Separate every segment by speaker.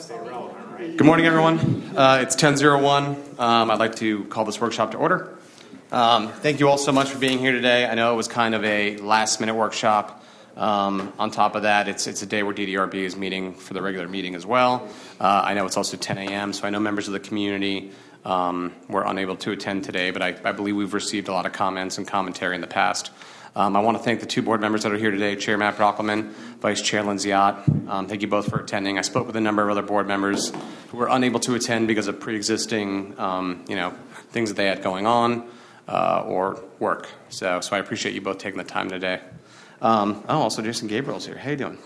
Speaker 1: Good morning, everyone. It's 10:01. I'd like to call this workshop to order. Thank you all so much for being here today. I know it was kind of a last-minute workshop. On top of that, it's a day where DDRB is meeting for the regular meeting as well. I know it's also 10 a.m., so I know members of the community were unable to attend today, but I believe we've received a lot of comments and commentary in the past. I want to thank the two board members that are here today, Chair Matt Brockelman, Vice Chair Lindsay Ott. Thank you both for attending. I spoke with a number of other board members who were unable to attend because of pre-existing, things that they had going on or work. So I appreciate you both taking the time today. Also Jason Gabriel's here. How you doing?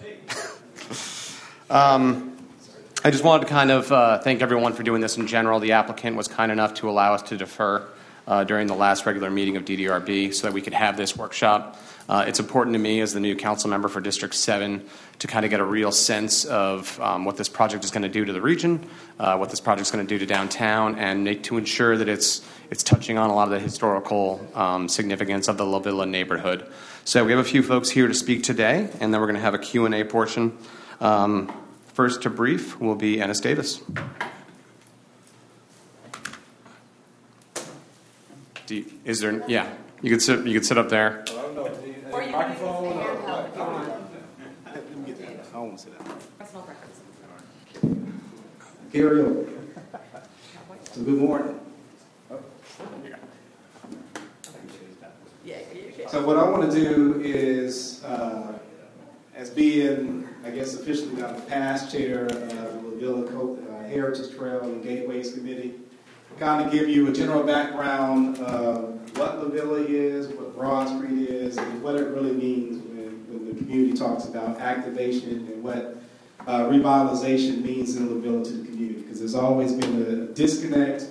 Speaker 1: I just wanted to kind of thank everyone for doing this in general. The applicant was kind enough to allow us to defer during the last regular meeting of DDRB so that we could have this workshop. It's important to me as the new council member for District 7 to kind of get a real sense of what this project is going to do to the region, what this project is going to do to downtown, and to ensure that it's touching on a lot of the historical significance of the La Villa neighborhood. So we have a few folks here to speak today, and then we're going to have a Q&A portion. First to brief will be Ennis Davis. You could sit up there.
Speaker 2: Or you can use the handheld if you want.
Speaker 3: I won't sit down.
Speaker 2: Personal preference.
Speaker 3: Gary, so good morning. So what I want to do is, as being, I guess, officially now the past chair of the La Villa Heritage Trail and Gateways Committee, kind of give you a general background of what La Villa is, what Broad Street is, and what it really means when the community talks about activation and what revitalization means in La Villa to the community. Because there's always been a disconnect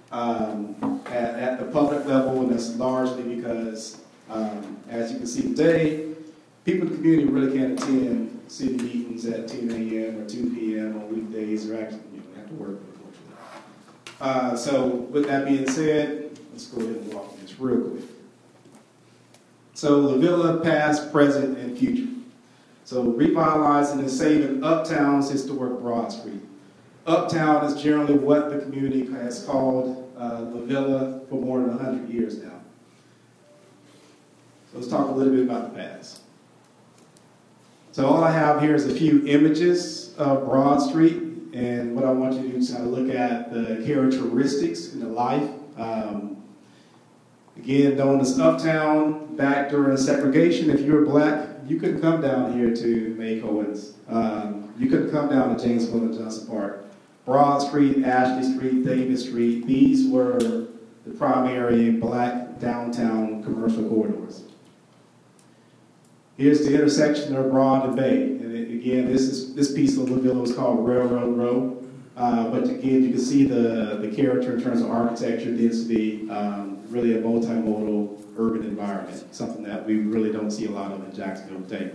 Speaker 3: at the public level, and that's largely because, as you can see today, people in the community really can't attend city meetings at 10 a.m. or 2 p.m. on weekdays, or actually have to work. So with that being said, let's go ahead and walk through this real quick. So La Villa, past, present, and future. So revitalizing and saving Uptown's historic Broad Street. Uptown is generally what the community has called La Villa for more than 100 years now. So let's talk a little bit about the past. So all I have here is a few images of Broad Street. And what I want you to do is kind of look at the characteristics and the life. Again, known as Uptown, back during segregation, if you were black, you couldn't come down here to May Cohen's. You couldn't come down to Jamesville and Johnson Park. Broad Street, Ashley Street, Davis Street, these were the primary black downtown commercial corridors. Here's the intersection of Broad and Bay. And again, this piece of La Villa was called Railroad Row. But again, you can see the character in terms of architecture, density, really a multimodal urban environment, something that we really don't see a lot of in Jacksonville today.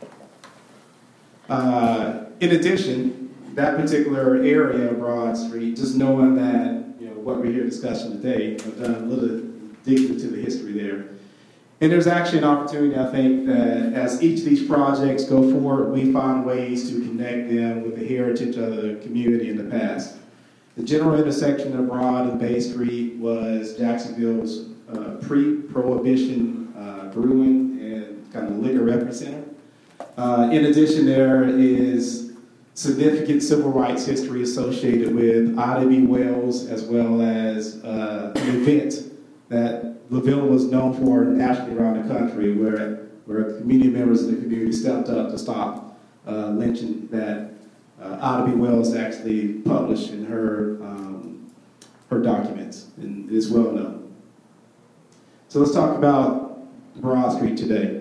Speaker 3: In addition, that particular area of Broad Street, just knowing that, what we're here discussing today, I've done a little digging into the history there. And there's actually an opportunity, I think, that as each of these projects go forward, we find ways to connect them with the heritage of the community in the past. The general intersection of Broad and Bay Street was Jacksonville's pre-prohibition brewing and kind of liquor epicenter. In addition, there is significant civil rights history associated with Ida B. Wells, as well as an event that La Villa was known for nationally around the country, where community members of the community stepped up to stop lynching that Ida B. Wells actually published in her documents, and it is well known. So let's talk about Broad Street today.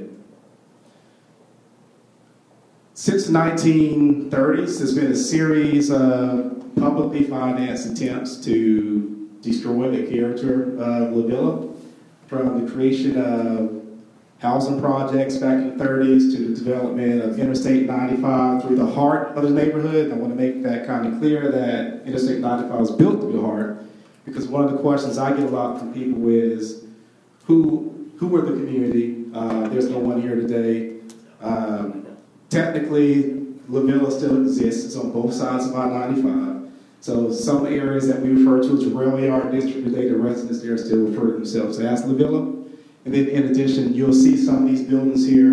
Speaker 3: Since the 1930s, there's been a series of publicly financed attempts to destroy the character of La Villa, from the creation of housing projects back in the 30s to the development of Interstate 95 through the heart of the neighborhood. And I want to make that kind of clear that Interstate 95 was built through the heart, because one of the questions I get a lot from people is, who were the community? There's no one here today. Technically, La Villa still exists. It's on both sides of I-95. So some areas that we refer to as the rail yard district today, the residents there still refer to themselves as La Villa. And then in addition, you'll see some of these buildings here.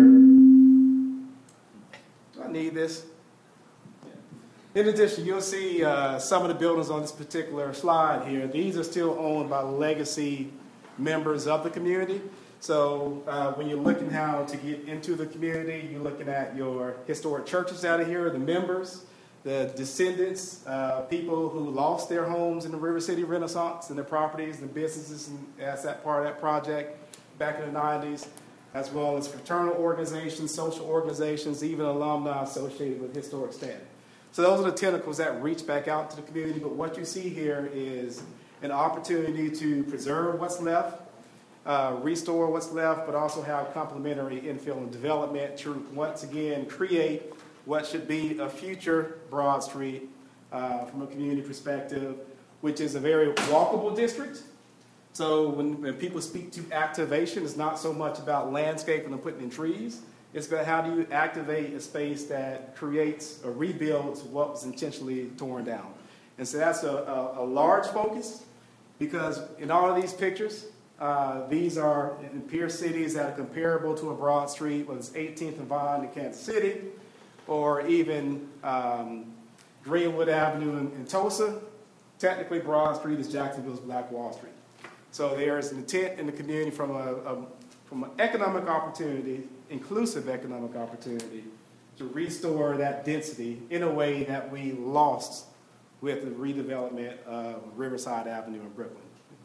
Speaker 3: Do I need this? In addition, you'll see some of the buildings on this particular slide here. These are still owned by legacy members of the community. So when you're looking how to get into the community, you're looking at your historic churches out of here, the members, the descendants, people who lost their homes in the River City Renaissance and their properties and businesses as that part of that project back in the 90s, as well as fraternal organizations, social organizations, even alumni associated with historic standing. So those are the tentacles that reach back out to the community. But what you see here is an opportunity to preserve what's left, restore what's left, but also have complementary infill and development to once again create what should be a future Broad Street from a community perspective, which is a very walkable district. So when people speak to activation, it's not so much about landscaping and putting in trees. It's about how do you activate a space that creates or rebuilds what was intentionally torn down. And so that's a large focus, because in all of these pictures, these are in peer cities that are comparable to a Broad Street, whether it's 18th and Vine in Kansas City, or even Greenwood Avenue in Tulsa. Technically, Broad Street is Jacksonville's Black Wall Street. So there is an intent in the community from an economic opportunity, inclusive economic opportunity, to restore that density in a way that we lost with the redevelopment of Riverside Avenue in Brooklyn.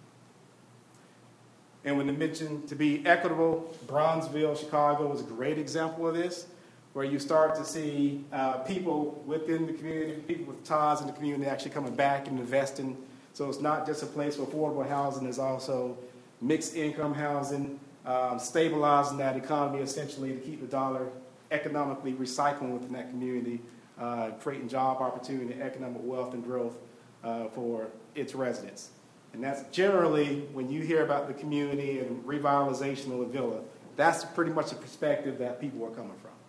Speaker 3: And when I mentioned to be equitable, Bronzeville, Chicago is a great example of this, where you start to see people within the community, people with ties in the community actually coming back and investing. So it's not just a place for affordable housing, there's also mixed income housing, stabilizing that economy essentially to keep the dollar economically recycling within that community, creating job opportunity, economic wealth and growth for its residents. And that's generally, when you hear about the community and revitalization of La Villa, that's pretty much the perspective that people are coming from.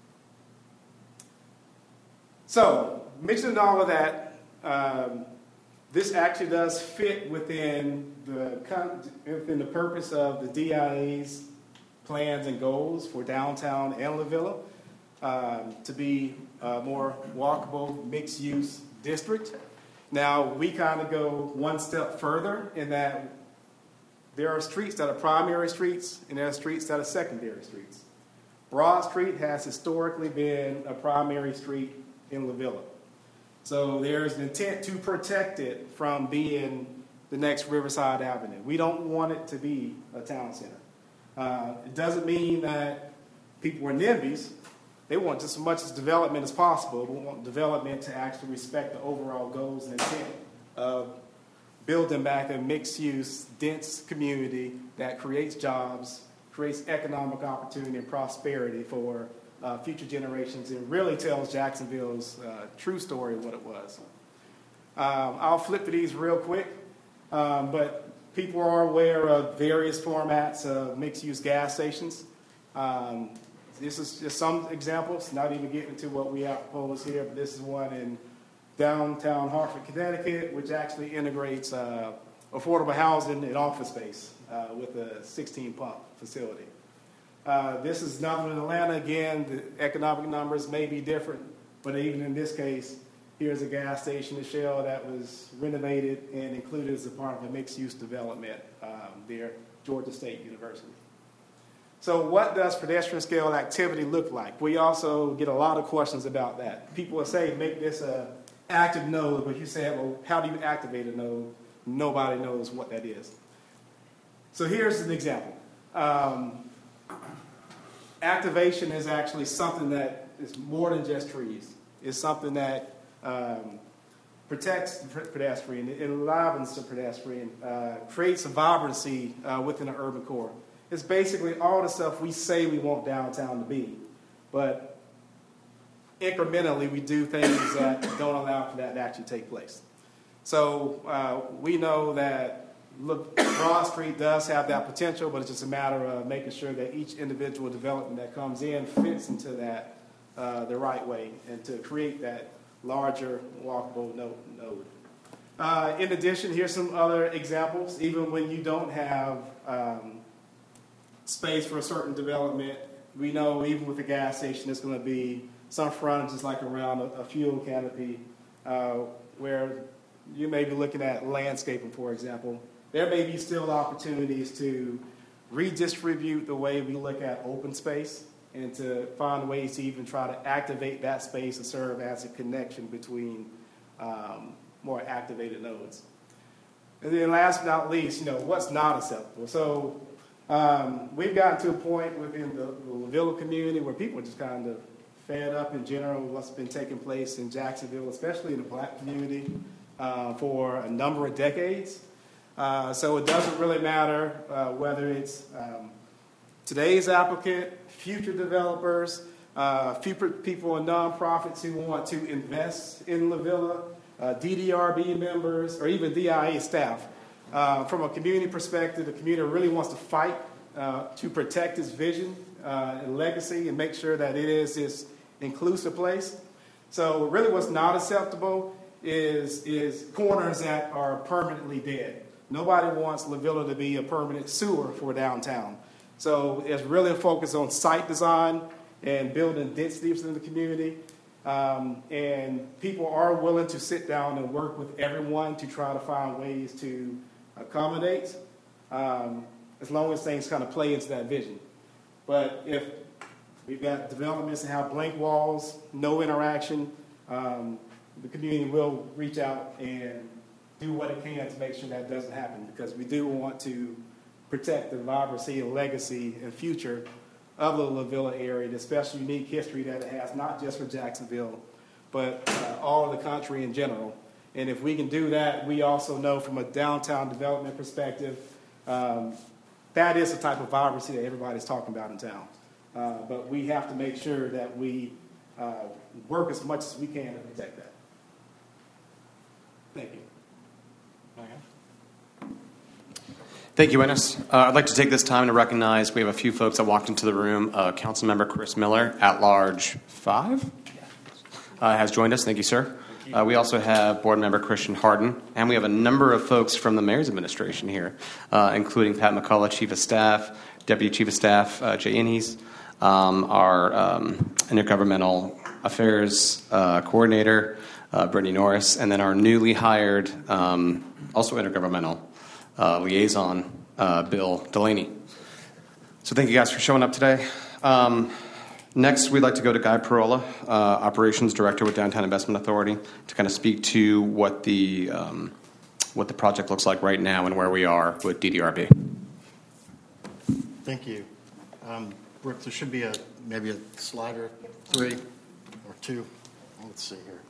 Speaker 3: So, mentioning all of that, this actually does fit within the purpose of the DIA's plans and goals for downtown and La Villa to be a more walkable, mixed-use district. Now, we kind of go one step further in that there are streets that are primary streets and there are streets that are secondary streets. Broad Street has historically been a primary street in La Villa. So there's an intent to protect it from being the next Riverside Avenue. We don't want it to be a town center. It doesn't mean that people are NIMBYs. They want just as much as development as possible. We want development to actually respect the overall goals and intent of building back a mixed-use, dense community that creates jobs, creates economic opportunity and prosperity for future generations, and really tells Jacksonville's true story of what it was. I'll flip through these real quick, but people are aware of various formats of mixed-use gas stations. This is just some examples, not even getting into what we have proposed here, but this is one in downtown Hartford, Connecticut, which actually integrates affordable housing and office space with a 16-pump facility. This is nothing in Atlanta. Again, the economic numbers may be different, but even in this case, here's a gas station, a Shell, that was renovated and included as a part of a mixed-use development there, Georgia State University. So what does pedestrian scale activity look like? We also get a lot of questions about that. People will say, make this an active node, but you say, well, how do you activate a node? Nobody knows what that is. So here's an example. Activation is actually something that is more than just trees. It's something that protects the pedestrian, it enlivens the pedestrian, creates a vibrancy within an urban core. It's basically all the stuff we say we want downtown to be, but incrementally we do things that don't allow for that to actually take place. So we know that Broad Street does have that potential, but it's just a matter of making sure that each individual development that comes in fits into that the right way and to create that larger walkable node. In addition, here's some other examples. Even when you don't have space for a certain development, we know even with the gas station, there's going to be some frontages like around a fuel canopy where you may be looking at landscaping, for example. There may be still opportunities to redistribute the way we look at open space and to find ways to even try to activate that space to serve as a connection between more activated nodes. And then last but not least, what's not acceptable. So we've gotten to a point within the Lavilla community where people are just kind of fed up in general with what's been taking place in Jacksonville, especially in the black community, for a number of decades. So it doesn't really matter whether it's today's applicant, future developers, future people and nonprofits who want to invest in Lavilla, DDRB members, or even DIA staff. From a community perspective, the community really wants to fight to protect its vision and legacy and make sure that it is this inclusive place. So really what's not acceptable is corners that are permanently dead. Nobody wants Lavilla to be a permanent sewer for downtown. So it's really a focus on site design and building density within the community. And people are willing to sit down and work with everyone to try to find ways to accommodate, as long as things kind of play into that vision. But if we've got developments that have blank walls, no interaction, the community will reach out and do what it can to make sure that doesn't happen, because we do want to protect the vibrancy and legacy and future of the Lavilla area, the special unique history that it has, not just for Jacksonville, but all of the country in general. And if we can do that, we also know from a downtown development perspective, that is the type of vibrancy that everybody's talking about in town. But we have to make sure that we work as much as we can to protect that. Thank you.
Speaker 1: Thank you, Ennis. I'd like to take this time to recognize we have a few folks that walked into the room. Councilmember Chris Miller, at large 5, has joined us. Thank you, sir. We also have board member Christian Harden, and we have a number of folks from the mayor's administration here, including Pat McCullough, chief of staff, deputy chief of staff Jay Innes, our intergovernmental affairs coordinator Brittany Norris, and then our newly hired, also intergovernmental liaison, Bill Delaney. So thank you guys for showing up today. Next, we'd like to go to Guy Parola, Operations Director with Downtown Investment Authority, to kind of speak to what the project looks like right now and where we are with DDRB.
Speaker 4: Thank you. Brooke, there should be maybe a slide or 3 or 2. Let's see here.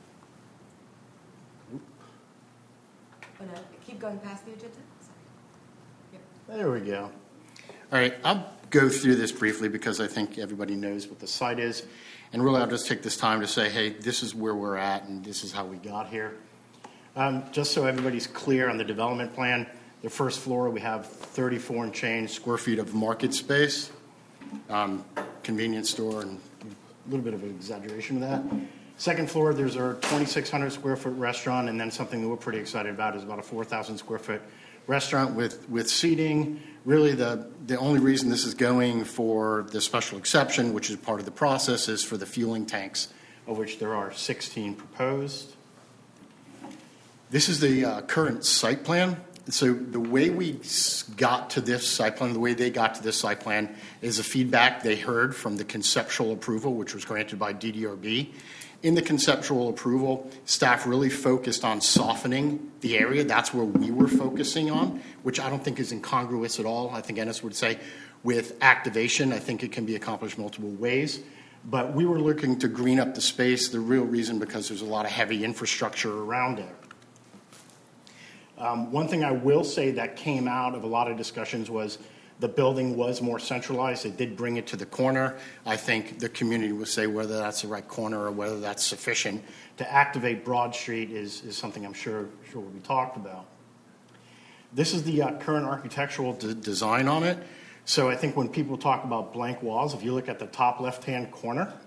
Speaker 2: Oh, no. Keep going past the agenda.
Speaker 4: There we go. All right, I'll go through this briefly because I think everybody knows what the site is. And really, I'll just take this time to say, hey, this is where we're at and this is how we got here. Just so everybody's clear on the development plan, the first floor, we have 34 and change square feet of market space, convenience store, and a little bit of an exaggeration of that. Second floor, there's our 2,600 square foot restaurant, and then something that we're pretty excited about is about a 4,000 square foot restaurant with seating. Really, the only reason this is going for the special exception, which is part of the process, is for the fueling tanks, of which there are 16 proposed. This is the current site plan. So the way we got to this site plan, the way they got to this site plan, is the feedback they heard from the conceptual approval, which was granted by DDRB. In the conceptual approval, staff really focused on softening the area. That's where we were focusing on, which I don't think is incongruous at all. I think Ennis would say with activation, I think it can be accomplished multiple ways. But we were looking to green up the space, the real reason because there's a lot of heavy infrastructure around it. One thing I will say that came out of a lot of discussions was the building was more centralized. It did bring it to the corner. I think the community will say whether that's the right corner or whether that's sufficient. To activate Broad Street is something I'm sure will be talked about. This is the current architectural design on it. So I think when people talk about blank walls, if you look at the top left-hand corner,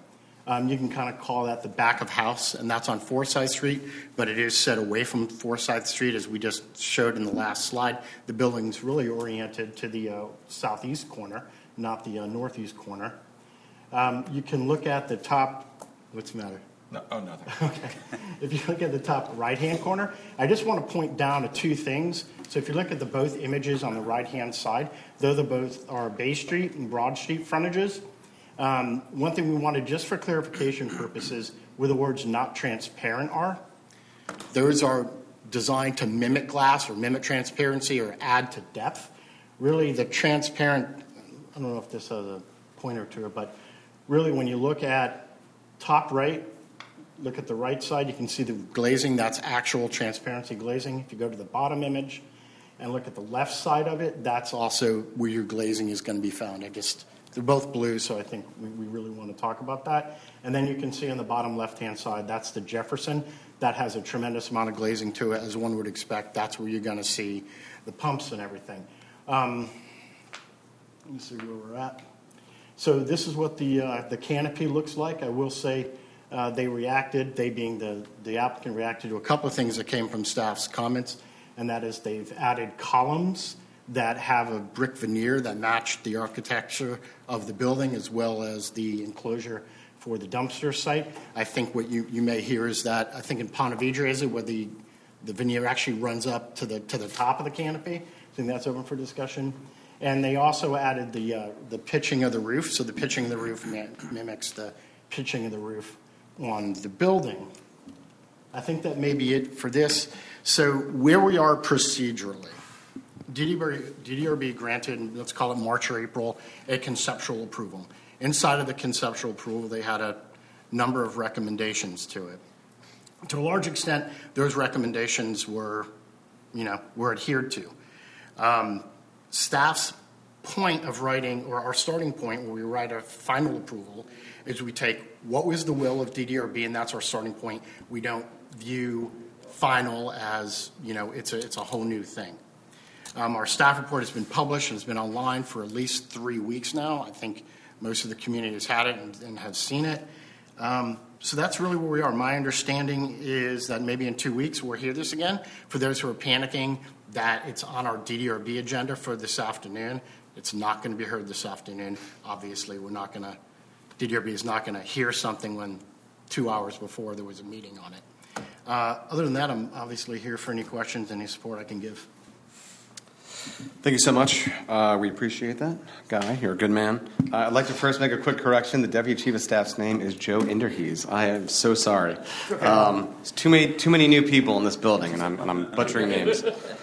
Speaker 4: You can kind of call that the back of house, and that's on Forsyth Street, but it is set away from Forsyth Street, as we just showed in the last slide. The building's really oriented to the southeast corner, not the northeast corner. You can look at the top. What's the matter?
Speaker 5: No, oh, nothing.
Speaker 4: Okay. If you look at the top right-hand corner, I just want to point down to two things. So if you look at the both images on the right-hand side, though they both are Bay Street and Broad Street frontages, one thing we wanted, just for clarification purposes, where the words "not transparent" are, those are designed to mimic glass or mimic transparency or add to depth. Really, the transparent, I don't know if this has a pointer to it, but really when you look at top right, look at the right side, you can see the glazing. That's actual transparency glazing. If you go to the bottom image and look at the left side of it, that's also where your glazing is going to be found. They're both blue, so I think we really want to talk about that. And then you can see on the bottom left-hand side, that's the Jefferson. That has a tremendous amount of glazing to it, as one would expect. That's where you're going to see the pumps and everything. Let me see where we're at. So this is what the canopy looks like. I will say they being the applicant, reacted to a couple of things that came from staff's comments, and that is they've added columns that have a brick veneer that match the architecture of the building, as well as the enclosure for the dumpster site. I think what you may hear is that, I think in Ponte Vedra, is it where the veneer actually runs up to the top of the canopy? I think that's open for discussion. And they also added the pitching of the roof. So the pitching of the roof mimics the pitching of the roof on the building. I think that may be it for this. So where we are procedurally, DDRB granted, let's call it March or April, a conceptual approval. Inside of the conceptual approval, they had a number of recommendations to it. To a large extent, those recommendations were adhered to. Staff's point of writing, or our starting point where we write a final approval, is we take what was the will of DDRB, and that's our starting point. We don't view final as, it's a whole new thing. Our staff report has been published and has been online for at least 3 weeks now. I think most of the community has had it and has seen it. So that's really where we are. My understanding is that maybe in 2 weeks we'll hear this again. For those who are panicking, that it's on our DDRB agenda for this afternoon. It's not going to be heard this afternoon. Obviously, DDRB is not going to hear something when 2 hours before there was a meeting on it. Other than that, I'm obviously here for any questions, any support I can give.
Speaker 1: Thank you so much. We appreciate that. Guy, you're a good man. I'd like to first make a quick correction. The Deputy Chief of Staff's name is Joe Inderhees. I am so sorry. There's too many new people in this building, and I'm butchering names.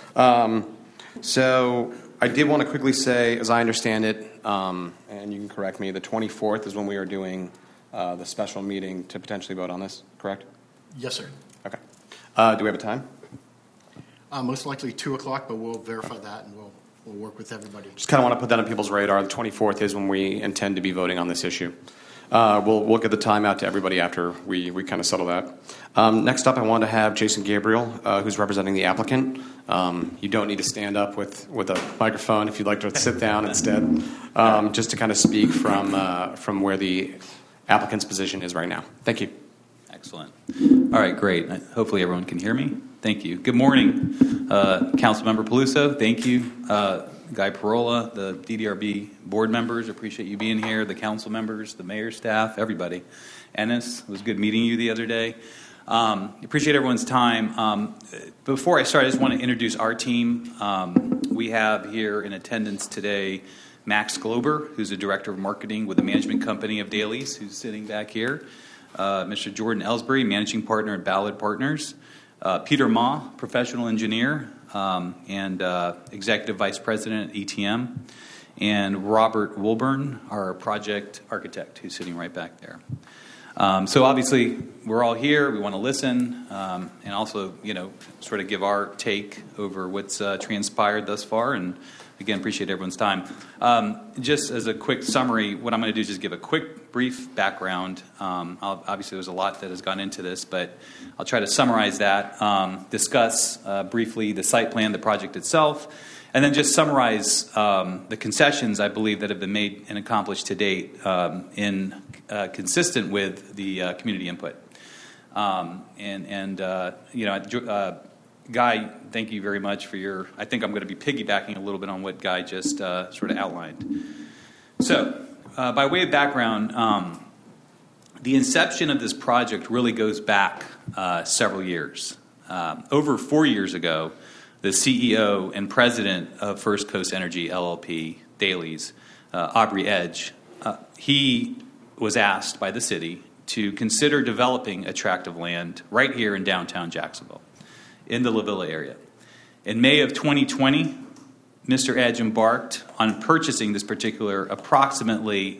Speaker 1: So I did want to quickly say, as I understand it, and you can correct me, the 24th is when we are doing the special meeting to potentially vote on this, correct?
Speaker 4: Yes, sir.
Speaker 1: Okay. Do we have a time?
Speaker 4: Most likely 2 o'clock, but we'll verify that and we'll work with everybody.
Speaker 1: Just kind of want to put that on people's radar. The 24th is when we intend to be voting on this issue. We'll get the time out to everybody after we kind of settle that. Next up, I want to have Jason Gabriel, who's representing the applicant. You don't need to stand up with a microphone if you'd like to sit down instead, just to kind of speak from where the applicant's position is right now. Thank you.
Speaker 6: Excellent. All right, great. Hopefully everyone can hear me. Thank you. Good morning, Councilmember Peluso. Thank you. Guy Parola, the DDRB board members, appreciate you being here, the council members, the mayor's staff, everybody. Ennis, it was good meeting you the other day. Appreciate everyone's time. Before I start, I just want to introduce our team. We have here in attendance today Max Glober, who's the Director of Marketing with the management company of Dailies, who's sitting back here. Mr. Jordan Ellsbury, Managing Partner at Ballard Partners. Peter Ma, Professional Engineer and Executive Vice President at ETM. And Robert Wilburn, our Project Architect, who's sitting right back there. So obviously, we're all here. We want to listen and also, sort of give our take over what's transpired thus far. And again, appreciate everyone's time. Just as a quick summary, what I'm going to do is just give a quick, brief background. Obviously, there's a lot that has gone into this, but I'll try to summarize that, discuss briefly the site plan, the project itself, And then just summarize the concessions, I believe, that have been made and accomplished to date consistent with the community input. Guy, thank you very much for your, I think I'm going to be piggybacking a little bit on what Guy just sort of outlined. So, by way of background, the inception of this project really goes back several years. Over 4 years ago, the CEO and president of First Coast Energy LLP, Daly's, Aubrey Edge, he was asked by the city to consider developing a tract of land right here in downtown Jacksonville, in the La Villa area. In May of 2020, Mr. Edge embarked on purchasing this particular approximately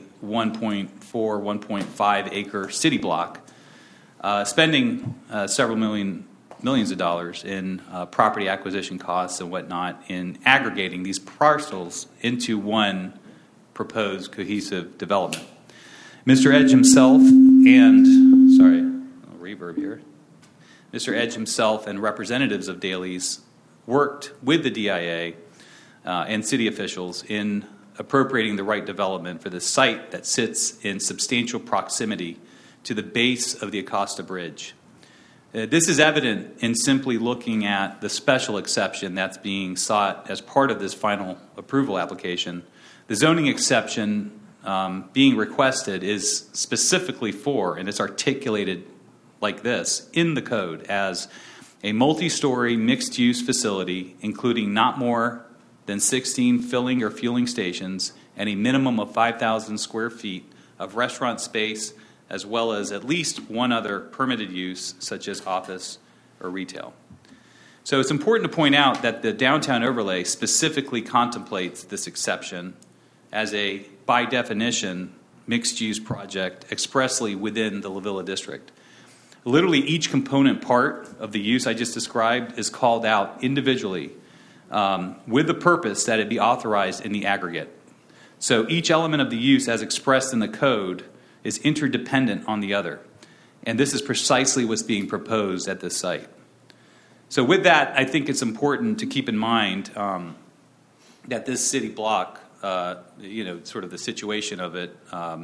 Speaker 6: 1.5 acre city block, spending several millions of dollars in property acquisition costs and whatnot in aggregating these parcels into one proposed cohesive development. Mr. Edge himself Mr. Edge himself and representatives of Daly's worked with the DIA and city officials in appropriating the right development for this site that sits in substantial proximity to the base of the Acosta Bridge. This is evident in simply looking at the special exception that's being sought as part of this final approval application. The zoning exception being requested is specifically for, and it's articulated like this in the code, as a multi-story mixed-use facility including not more than 16 filling or fueling stations and a minimum of 5,000 square feet of restaurant space, as well as at least one other permitted use, such as office or retail. So it's important to point out that the downtown overlay specifically contemplates this exception as a, by definition, mixed-use project expressly within the La Villa district. Literally each component part of the use I just described is called out individually with the purpose that it be authorized in the aggregate. So each element of the use as expressed in the code is interdependent on the other. And this is precisely what's being proposed at this site. So with that, I think it's important to keep in mind that this city block, sort of the situation of it,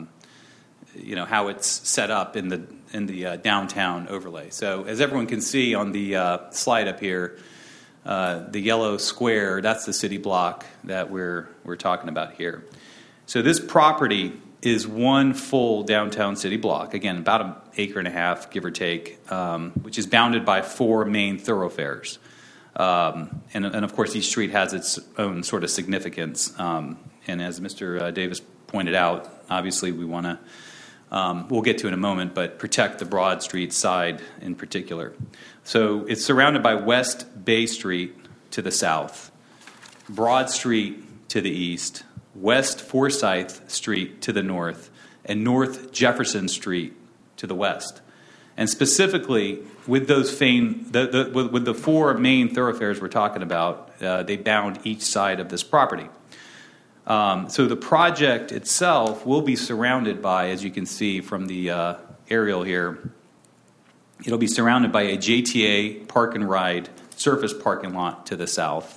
Speaker 6: how it's set up in the downtown overlay. So as everyone can see on the slide up here, the yellow square, that's the city block that we're talking about here. So this property is one full downtown city block, again, about an acre and a half, give or take, which is bounded by 4 main thoroughfares. And of course, each street has its own sort of significance. And as Mr. Davis pointed out, obviously we want to, we'll get to in a moment, but protect the Broad Street side in particular. So it's surrounded by West Bay Street to the south, Broad Street to the east, West Forsyth Street to the north, and North Jefferson Street to the west. And specifically, with those with the 4 main thoroughfares we're talking about, they bound each side of this property. So the project itself will be surrounded by, as you can see from the aerial here, it'll be surrounded by a JTA park and ride surface parking lot to the south,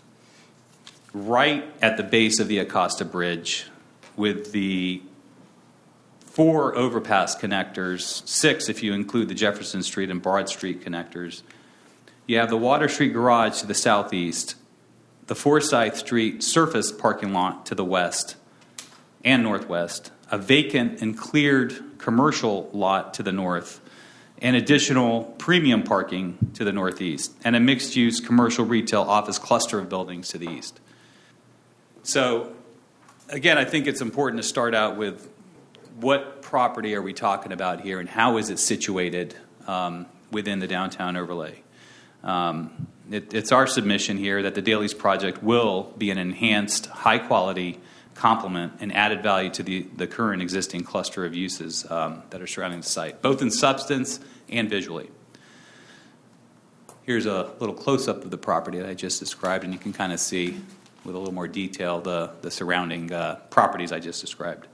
Speaker 6: right at the base of the Acosta Bridge, with the 4 overpass connectors, 6 if you include the Jefferson Street and Broad Street connectors. You have the Water Street Garage to the southeast, the Forsyth Street surface parking lot to the west and northwest, a vacant and cleared commercial lot to the north, and additional premium parking to the northeast, and a mixed-use commercial retail office cluster of buildings to the east. So, again, I think it's important to start out with what property are we talking about here and how is it situated within the downtown overlay. It's our submission here that the Daly's project will be an enhanced, high-quality complement and added value to the current existing cluster of uses that are surrounding the site, both in substance and visually. Here's a little close-up of the property that I just described, and you can kind of see with a little more detail the surrounding properties I just described.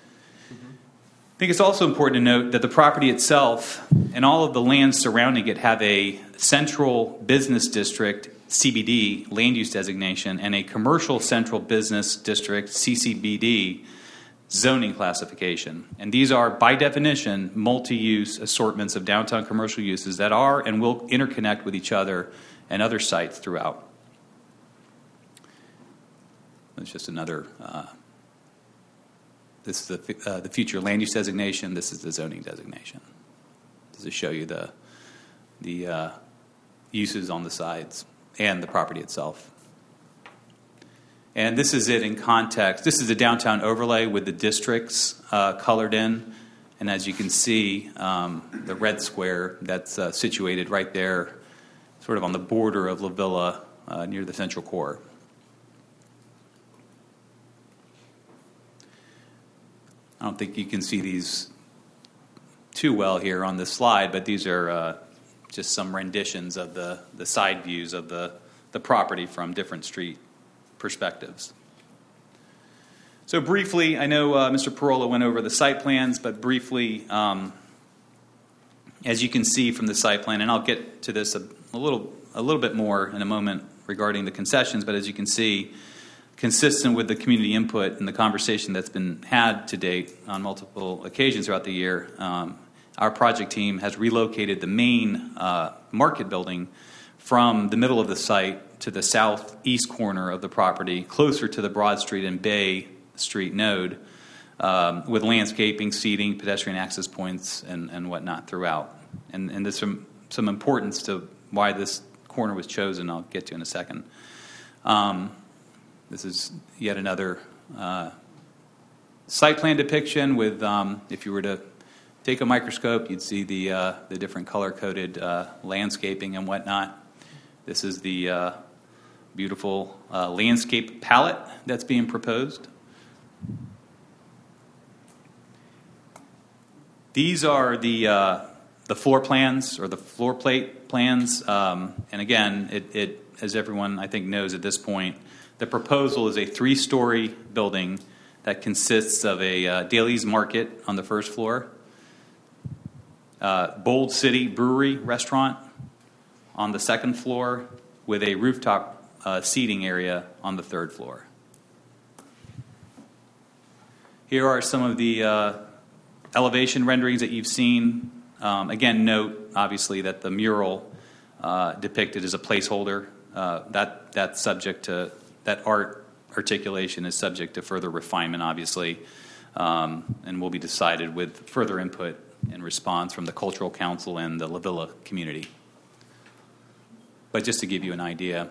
Speaker 6: I think it's also important to note that the property itself and all of the lands surrounding it have a central business district CBD land use designation and a commercial central business district CCBD zoning classification. And these are, by definition, multi-use assortments of downtown commercial uses that are and will interconnect with each other and other sites throughout. It's just another, this is the future land use designation, this is the zoning designation. This is to show you the uses on the sides and the property itself. And this is it in context. This is the downtown overlay with the districts colored in. And as you can see, the red square that's situated right there, sort of on the border of La Villa near the central core. I don't think you can see these too well here on this slide, but these are just some renditions of the side views of the property from different street perspectives. So briefly, I know Mr. Parola went over the site plans, but briefly, as you can see from the site plan, and I'll get to this a little bit more in a moment regarding the concessions, but as you can see, consistent with the community input and the conversation that's been had to date on multiple occasions throughout the year, our project team has relocated the main market building from the middle of the site to the southeast corner of the property, closer to the Broad Street and Bay Street node, with landscaping, seating, pedestrian access points, and whatnot throughout. And there's some importance to why this corner was chosen I'll get to in a second. This is yet another site plan depiction with, if you were to take a microscope, you'd see the different color-coded landscaping and whatnot. This is the beautiful landscape palette that's being proposed. These are the floor plans or the floor plate plans, and again, it as everyone I think knows at this point, the proposal is a 3-story building that consists of a Daly's Market on the first floor, Bold City Brewery Restaurant on the second floor, with a rooftop seating area on the third floor. Here are some of the elevation renderings that you've seen. Again, note, obviously, that the mural depicted is a placeholder. That's subject to, that art articulation is subject to further refinement, obviously, and will be decided with further input and response from the Cultural Council and the La Villa community. But just to give you an idea.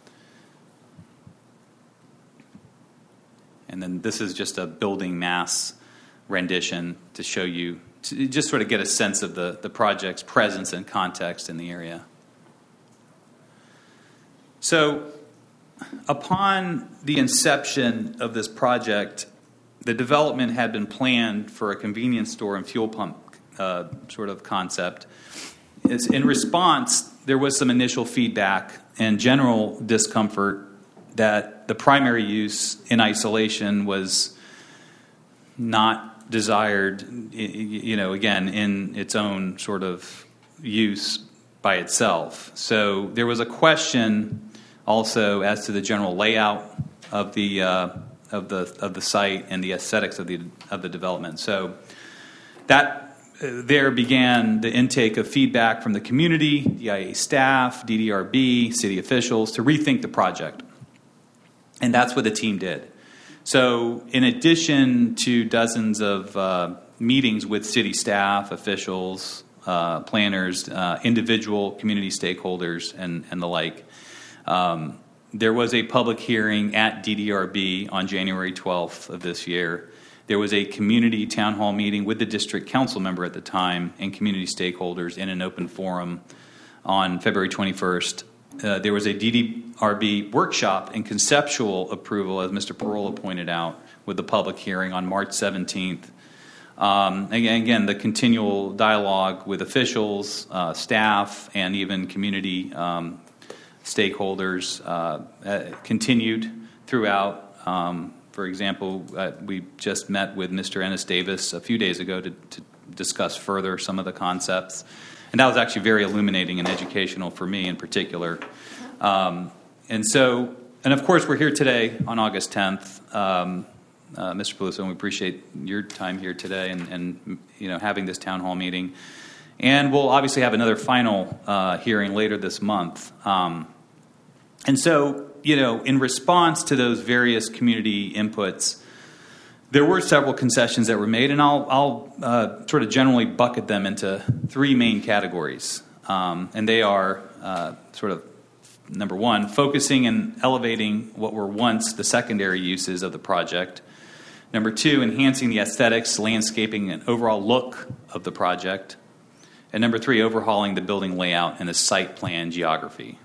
Speaker 6: And then this is just a building mass rendition to show you, to just sort of get a sense of the project's presence and context in the area. So, upon the inception of this project, the development had been planned for a convenience store and fuel pump sort of concept. In response, there was some initial feedback and general discomfort that the primary use in isolation was not desired, again, in its own sort of use by itself. So there was a question also as to the general layout of the site and the aesthetics of the development. So that there began the intake of feedback from the community, DIA staff, DDRB, city officials to rethink the project. And that's what the team did. So in addition to dozens of meetings with city staff, officials, planners, individual community stakeholders, and the like, there was a public hearing at DDRB on January 12th of this year. There was a community town hall meeting with the district council member at the time and community stakeholders in an open forum on February 21st. There was a DDRB workshop and conceptual approval, as Mr. Parola pointed out, with the public hearing on March 17th. Again, the continual dialogue with officials, staff, and even community stakeholders continued throughout. For example, we just met with Mr. Ennis Davis a few days ago to discuss further some of the concepts. And that was actually very illuminating and educational for me in particular. And of course, we're here today on August 10th, Mr. Peluso, and we appreciate your time here today and having this town hall meeting. And we'll obviously have another final hearing later this month. In response to those various community inputs, there were several concessions that were made, and I'll sort of generally bucket them into three main categories. And they are number one, focusing and elevating what were once the secondary uses of the project. Number two, enhancing the aesthetics, landscaping, and overall look of the project. And number three, overhauling the building layout and the site plan geography.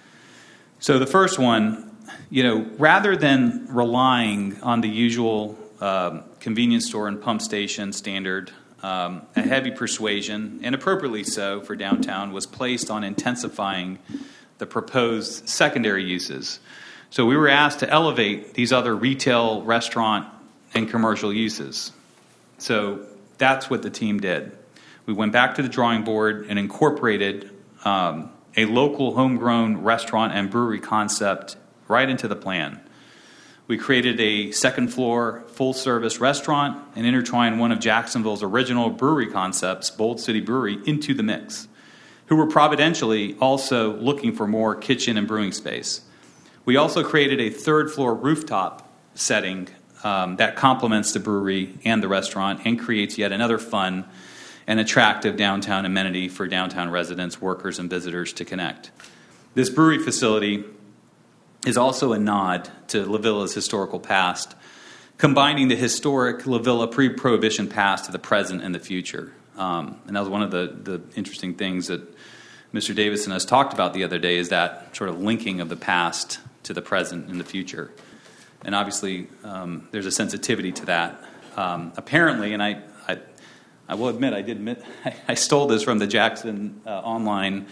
Speaker 6: So the first one, rather than relying on the usual convenience store and pump station standard, a heavy persuasion, and appropriately so for downtown, was placed on intensifying the proposed secondary uses. So we were asked to elevate these other retail, restaurant, and commercial uses. So that's what the team did. We went back to the drawing board and incorporated a local homegrown restaurant and brewery concept right into the plan. We created a second-floor full-service restaurant and intertwined one of Jacksonville's original brewery concepts, Bold City Brewery, into the mix, who were providentially also looking for more kitchen and brewing space. We also created a third-floor rooftop setting that complements the brewery and the restaurant and creates yet another fun and attractive downtown amenity for downtown residents, workers, and visitors to connect. This brewery facility is also a nod to La Villa's historical past, combining the historic La Villa pre-Prohibition past to the present and the future. And that was one of the interesting things that Mr. Davis and us talked about the other day, is that sort of linking of the past to the present and the future. And obviously, there's a sensitivity to that. Apparently, and I will admit, I stole this from the Jackson online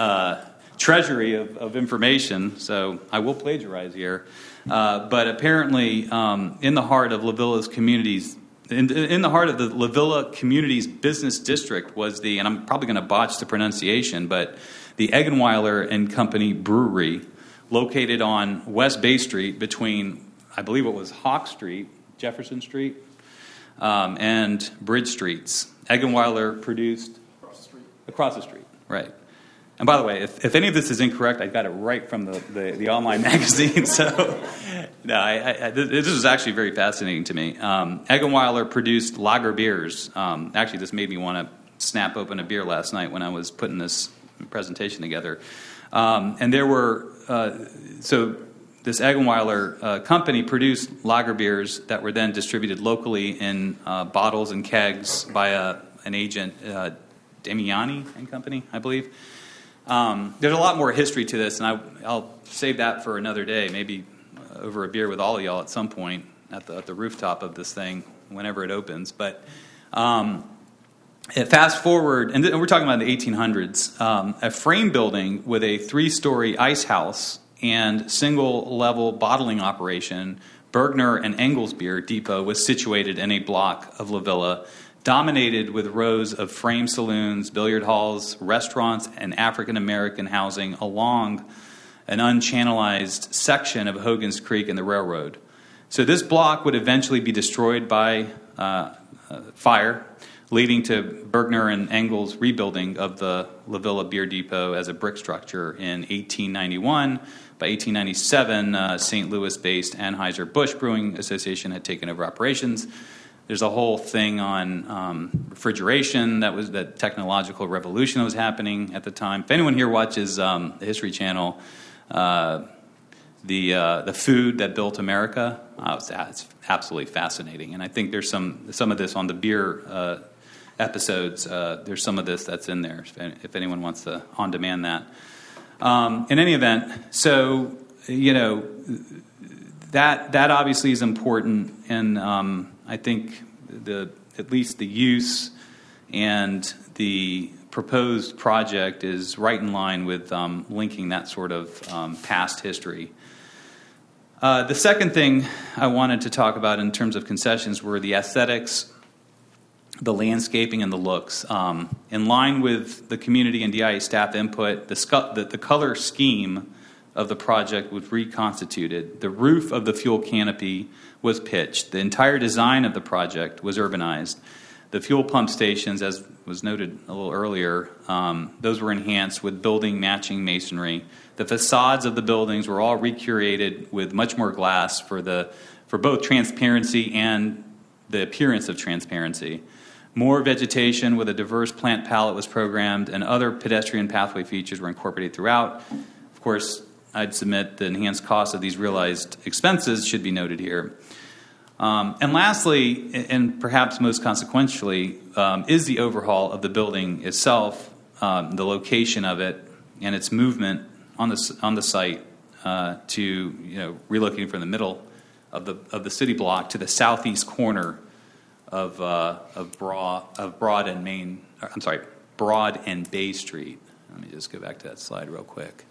Speaker 6: treasury of information, so I will plagiarize here. But apparently, in the heart of La Villa's communities, in the heart of the La Villa Communities Business District was and I'm probably going to botch the pronunciation, but the Eggenweiler and Company Brewery, located on West Bay Street between, I believe it was Hawk Street, Jefferson Street, and Bridge Streets. Eggenweiler produced across the street, right. And by the way, if any of this is incorrect, I got it right from the online magazine. So, no, this is actually very fascinating to me. Eggenweiler produced lager beers. Actually, this made me want to snap open a beer last night when I was putting this presentation together. And there were this Eggenweiler company produced lager beers that were then distributed locally in bottles and kegs by an agent, Damiani and Company, I believe. There's a lot more history to this, and I'll save that for another day, maybe over a beer with all of y'all at some point at the rooftop of this thing, whenever it opens. But fast forward, and we're talking about the 1800s, a frame building with a 3-story ice house and single-level bottling operation, Bergner and Engels Beer Depot, was situated in a block of La Villa, dominated with rows of frame saloons, billiard halls, restaurants, and African-American housing along an unchannelized section of Hogan's Creek and the railroad. So this block would eventually be destroyed by fire, leading to Bergner and Engels' rebuilding of the La Villa Beer Depot as a brick structure in 1891. By 1897, St. Louis-based Anheuser-Busch Brewing Association had taken over operations. There's a whole thing on refrigeration that technological revolution that was happening at the time. If anyone here watches the History Channel, the food that built America, it's absolutely fascinating. And I think there's some of this on the beer episodes. There's some of this that's in there if anyone wants to on demand that. In any event, so that obviously is important, and I think at least the use and the proposed project is right in line with linking that sort of past history. The second thing I wanted to talk about in terms of concessions were the aesthetics, the landscaping, and the looks. In line with the community and DIA staff input, the color scheme of the project was reconstituted. The roof of the fuel canopy was pitched. The entire design of the project was urbanized. The fuel pump stations, as was noted a little earlier, those were enhanced with building matching masonry. The facades of the buildings were all recurated with much more glass for both transparency and the appearance of transparency. More vegetation with a diverse plant palette was programmed, and other pedestrian pathway features were incorporated throughout. Of course, I'd submit the enhanced cost of these realized expenses should be noted here. And lastly, and perhaps most consequentially, is the overhaul of the building itself, the location of it, and its movement on the site to relocating from the middle of the city block to the southeast corner of Broad and Bay Street. Let me just go back to that slide real quick.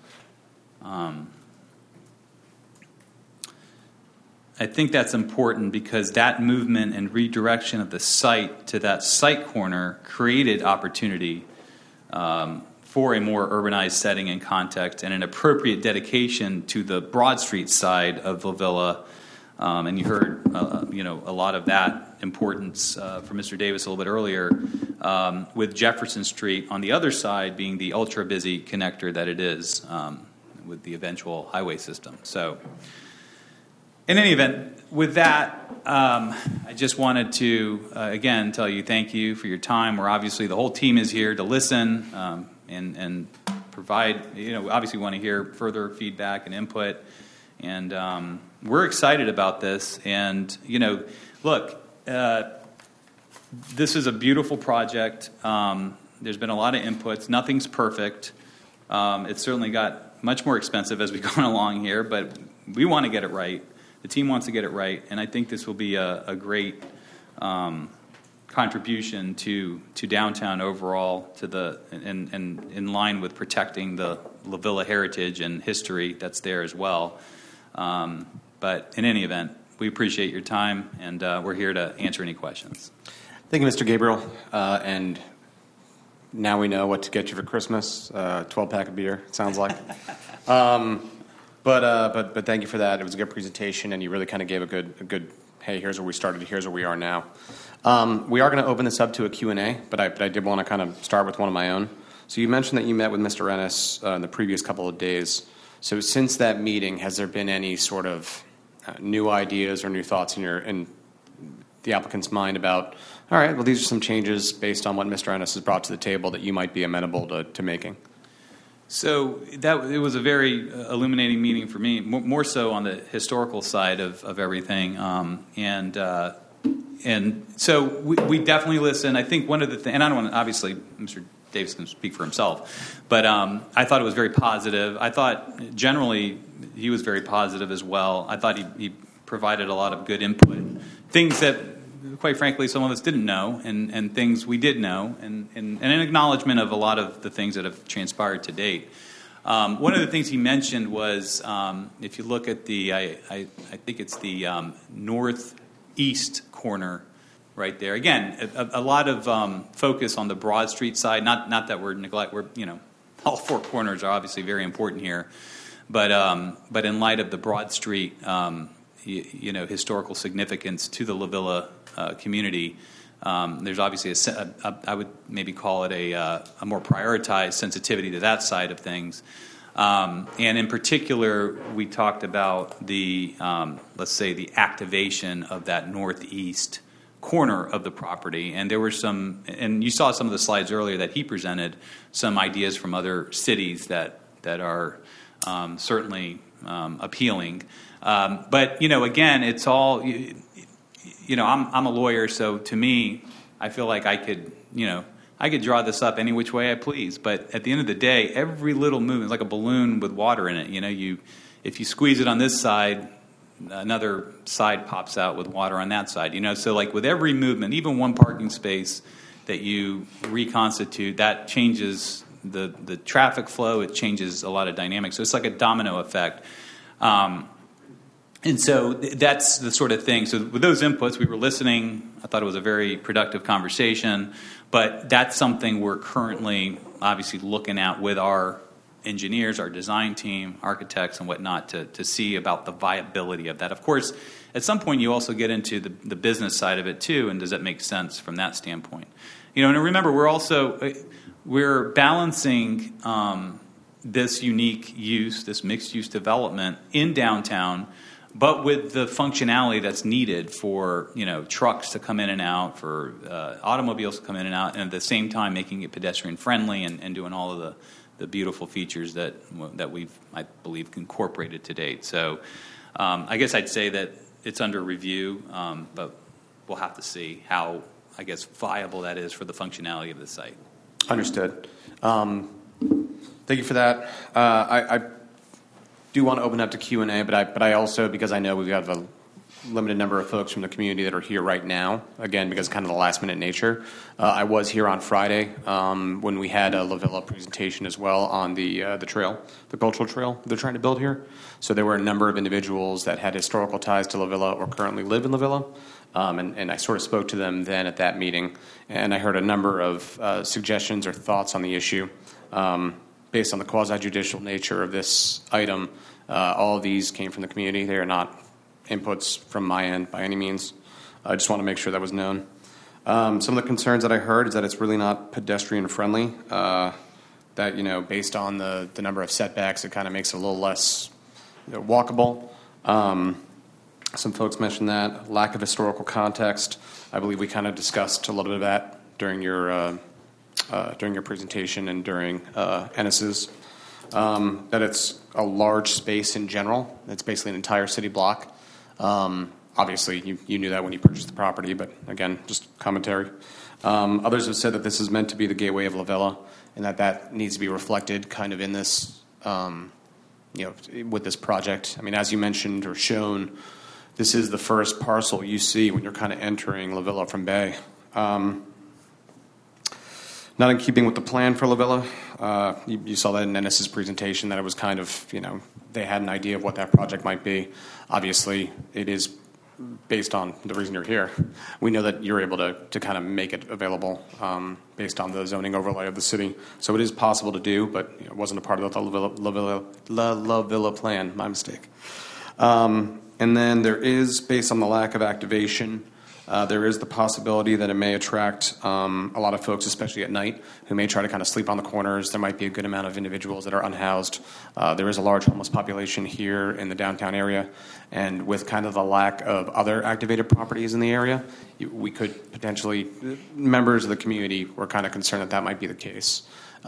Speaker 6: I think that's important because that movement and redirection of the site to that site corner created opportunity for a more urbanized setting and context and an appropriate dedication to the Broad Street side of La Villa. And you heard, a lot of that importance from Mr. Davis a little bit earlier, with Jefferson Street on the other side being the ultra-busy connector that it is with the eventual highway system. So, in any event, with that, I just wanted to, again, tell you thank you for your time. Obviously, the whole team is here to listen and provide, obviously we want to hear further feedback and input. And we're excited about this. And, look, this is a beautiful project. There's been a lot of inputs. Nothing's perfect. It's certainly got much more expensive as we've gone along here, but we want to get it right. The team wants to get it right, and I think this will be a great contribution to downtown overall, and in line with protecting the La Villa heritage and history that's there as well. But in any event, we appreciate your time, and we're here to answer any questions.
Speaker 1: Thank you, Mr. Gabriel. And now we know what to get you for Christmas: 12-pack of beer. It sounds like. But thank you for that. It was a good presentation, and you really kind of gave a good. Hey, here's where we started. Here's where we are now. We are going to open this up to a Q&A, but I did want to kind of start with one of my own. So you mentioned that you met with Mr. Ennis in the previous couple of days. So since that meeting, has there been any sort of new ideas or new thoughts in the applicant's mind about, all right, well, these are some changes based on what Mr. Ennis has brought to the table that you might be amenable to making?
Speaker 6: So it was a very illuminating meeting for me, more so on the historical side of everything. And so we definitely listen. I think one of the things, and I don't want to, obviously, Mr. Davis can speak for himself, but I thought it was very positive. I thought generally he was very positive as well. I thought he provided a lot of good input, things that, quite frankly, some of us didn't know, and things we did know, and an acknowledgement of a lot of the things that have transpired to date. One of the things he mentioned was, if you look at I think it's the northeast corner right there. Again, a lot of focus on the Broad Street side. Not that we're all four corners are obviously very important here, but in light of the Broad Street, historical significance to the La Villa community, there's obviously I would maybe call it a more prioritized sensitivity to that side of things. And in particular, we talked about the let's say the activation of that northeast corner of the property, and there were some, and you saw some of the slides earlier that he presented, some ideas from other cities that are certainly appealing. But again, it's all. I'm a lawyer, so to me, I feel like I could draw this up any which way I please. But at the end of the day, every little movement is like a balloon with water in it. If you squeeze it on this side, another side pops out with water on that side. So like with every movement, even one parking space that you reconstitute, that changes the traffic flow. It changes a lot of dynamics. So it's like a domino effect. And so that's the sort of thing. So with those inputs, we were listening. I thought it was a very productive conversation. But that's something we're currently obviously looking at with our engineers, our design team, architects, and whatnot to see about the viability of that. Of course, at some point you also get into the business side of it too, and does that make sense from that standpoint? And remember, we're balancing this unique use, this mixed-use development in downtown, but with the functionality that's needed for trucks to come in and out, for automobiles to come in and out, and at the same time making it pedestrian friendly and doing all of the beautiful features that we've, I believe, incorporated to date. So I guess I'd say that it's under review, but we'll have to see how, I guess, viable that is for the functionality of the site.
Speaker 1: Understood. Thank you for that. I do want to open up to Q&A, but I also, because I know we have a limited number of folks from the community that are here right now, again, because kind of the last-minute nature. I was here on Friday when we had a La Villa presentation as well on the trail, the cultural trail they're trying to build here. So there were a number of individuals that had historical ties to La Villa or currently live in La Villa, and I sort of spoke to them then at that meeting, and I heard a number of suggestions or thoughts on the issue. Based on the quasi-judicial nature of this item, all of these came from the community. They are not inputs from my end by any means. I just want to make sure that was known. Some of the concerns that I heard is that it's really not pedestrian friendly. That based on the number of setbacks, it kind of makes it a little less walkable. Some folks mentioned that lack of historical context. I believe we kind of discussed a little bit of that during your presentation and during Ennis's. That it's a large space in general. It's basically an entire city block. Obviously, you knew that when you purchased the property, but again, just commentary. Others have said that this is meant to be the gateway of La Villa, and that needs to be reflected kind of in this, with this project. I mean, as you mentioned or shown, this is the first parcel you see when you're kind of entering La Villa from Bay. Not in keeping with the plan for La Villa. You saw that in Ennis's presentation, that it was kind of, they had an idea of what that project might be. Obviously, it is based on the reason you're here. We know that you're able to kind of make it available based on the zoning overlay of the city. So it is possible to do, but it wasn't a part of the La Villa plan. My mistake. And then there is, based on the lack of activation, there is the possibility that it may attract a lot of folks, especially at night, who may try to kind of sleep on the corners. There might be a good amount of individuals that are unhoused. There is a large homeless population here in the downtown area, and with kind of the lack of other activated properties in the area, we could potentially, members of the community were kind of concerned that might be the case.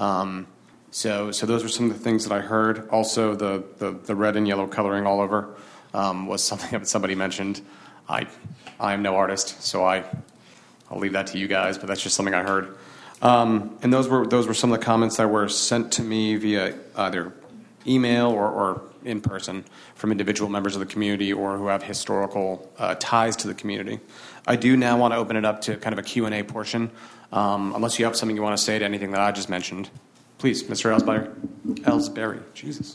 Speaker 1: So those were some of the things that I heard. Also, the red and yellow coloring all over was something that somebody mentioned. I am no artist, so I'll leave that to you guys, but that's just something I heard. And those were some of the comments that were sent to me via either email or in person from individual members of the community or who have historical ties to the community. I do now want to open it up to kind of a Q&A portion, unless you have something you want to say to anything that I just mentioned. Please, Mr. Ellsbury. Jesus.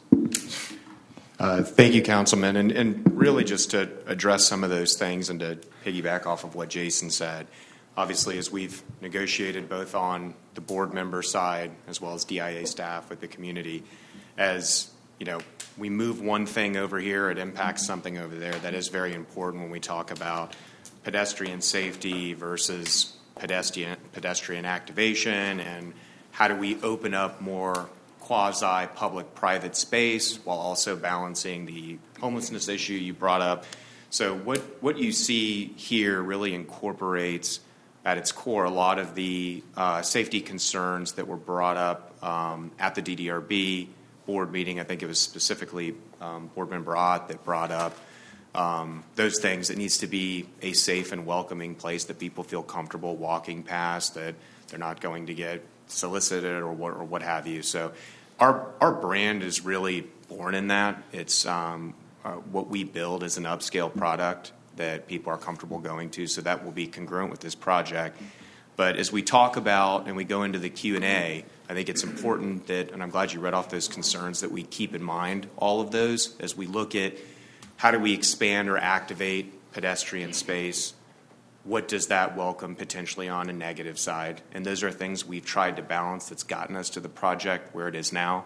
Speaker 5: Thank you, Councilman. And really just to address some of those things and to piggyback off of what Jason said, obviously as we've negotiated both on the board member side as well as DIA staff with the community, as we move one thing over here, it impacts something over there. That is very important when we talk about pedestrian safety versus pedestrian activation, and how do we open up more quasi-public-private space while also balancing the homelessness issue you brought up. So what you see here really incorporates at its core a lot of the safety concerns that were brought up at the DDRB board meeting. I think it was specifically Board Member Ott that brought up those things. It needs to be a safe and welcoming place that people feel comfortable walking past, that they're not going to get solicited or what have you. So our brand is really born in that. It's what we build is an upscale product that people are comfortable going to, so that will be congruent with this project. But as we talk about and we go into the Q&A, I think it's important that, and I'm glad you read off those concerns, that we keep in mind all of those as we look at how do we expand or activate pedestrian space. What does that welcome potentially on a negative side? And those are things we've tried to balance that's gotten us to the project where it is now.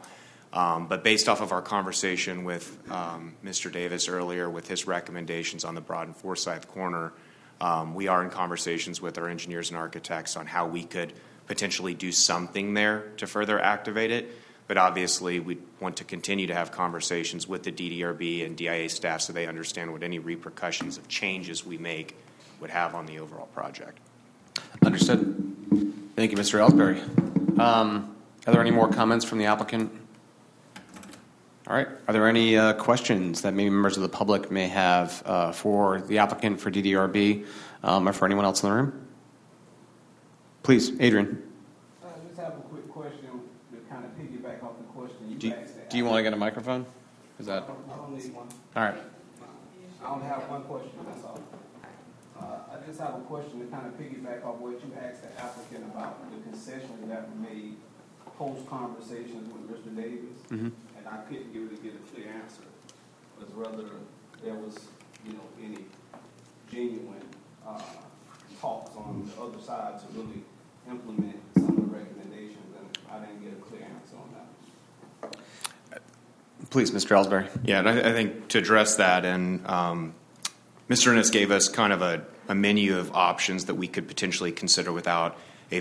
Speaker 5: But based off of our conversation with Mr. Davis earlier with his recommendations on the Broad and Forsyth corner, we are in conversations with our engineers and architects on how we could potentially do something there to further activate it. But obviously, we want to continue to have conversations with the DDRB and DIA staff so they understand what any repercussions of changes we make would have on the overall project.
Speaker 1: Understood. Thank you, Mr. Ellsbury. Are there any more comments from the applicant? All right. Are there any questions that maybe members of the public may have for the applicant, for DDRB, or for anyone else in the room? Please, Adrian.
Speaker 7: I just have a quick question to kind of piggyback off the question you asked.
Speaker 1: Do you want to get a microphone? Is that?
Speaker 7: I don't need one.
Speaker 1: All right.
Speaker 7: I only have one question, that's all. I just have a question to kind of piggyback off what you asked the applicant about the concessions that were made post-conversations with Mr. Davis.
Speaker 1: Mm-hmm.
Speaker 7: And I couldn't really get a clear answer, as whether there was, any genuine talks on the other side to really implement some of the recommendations, and I didn't get a clear answer on that.
Speaker 1: Please, Mr. Ellsbury.
Speaker 5: Yeah, and I think to address that, and Mr. Ennis gave us kind of a menu of options that we could potentially consider without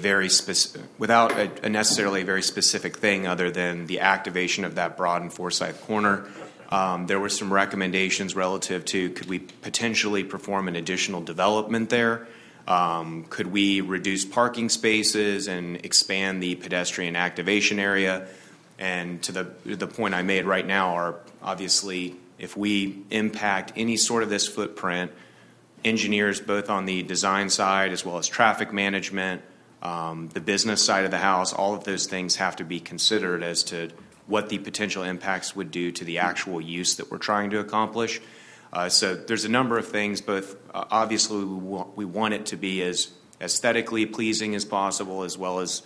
Speaker 5: a necessarily very specific thing other than the activation of that Broad and Forsyth corner. There were some recommendations relative to could we potentially perform an additional development there? Could we reduce parking spaces and expand the pedestrian activation area? And to the point I made right now are obviously if we impact any sort of this footprint, engineers both on the design side as well as traffic management, the business side of the house, all of those things have to be considered as to what the potential impacts would do to the actual use that we're trying to accomplish. So there's a number of things, both obviously we want it to be as aesthetically pleasing as possible as well as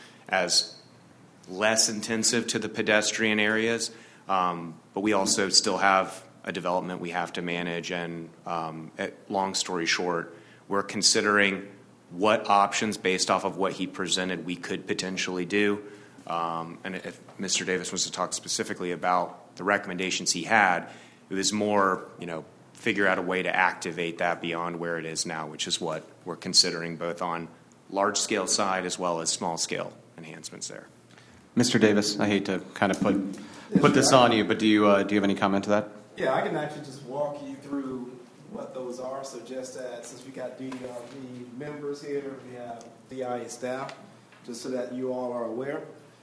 Speaker 5: less intensive to the pedestrian areas, but we also still have a development we have to manage, and long story short, we're considering what options based off of what he presented we could potentially do. And if Mr. Davis wants to talk specifically about the recommendations he had, it was more, figure out a way to activate that beyond where it is now, which is what we're considering both on large scale side as well as small scale enhancements there.
Speaker 1: Mr. Davis, I hate to kind of put this on you, but do you have any comment to that?
Speaker 8: Yeah, I can actually just walk you through what those are. So just since we got DRB members here, we have DIA staff, just so that you all are aware.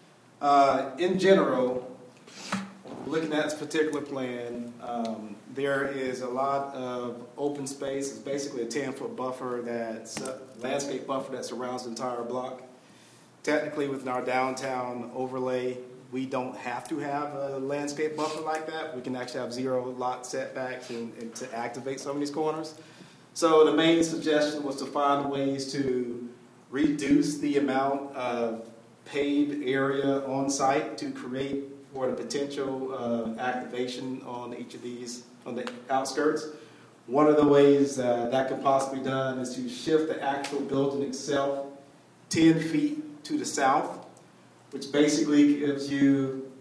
Speaker 8: In general, looking at this particular plan, there is a lot of open space. It's basically a 10-foot buffer landscape buffer that surrounds the entire block. Technically, within our downtown overlay, we don't have to have a landscape buffer like that. We can actually have 0 lot setbacks and to activate some of these corners. So the main suggestion was to find ways to reduce the amount of paved area on site to create for the potential activation on each of these, on the outskirts. One of the ways that could possibly be done is to shift the actual building itself 10 feet to the south, which basically gives you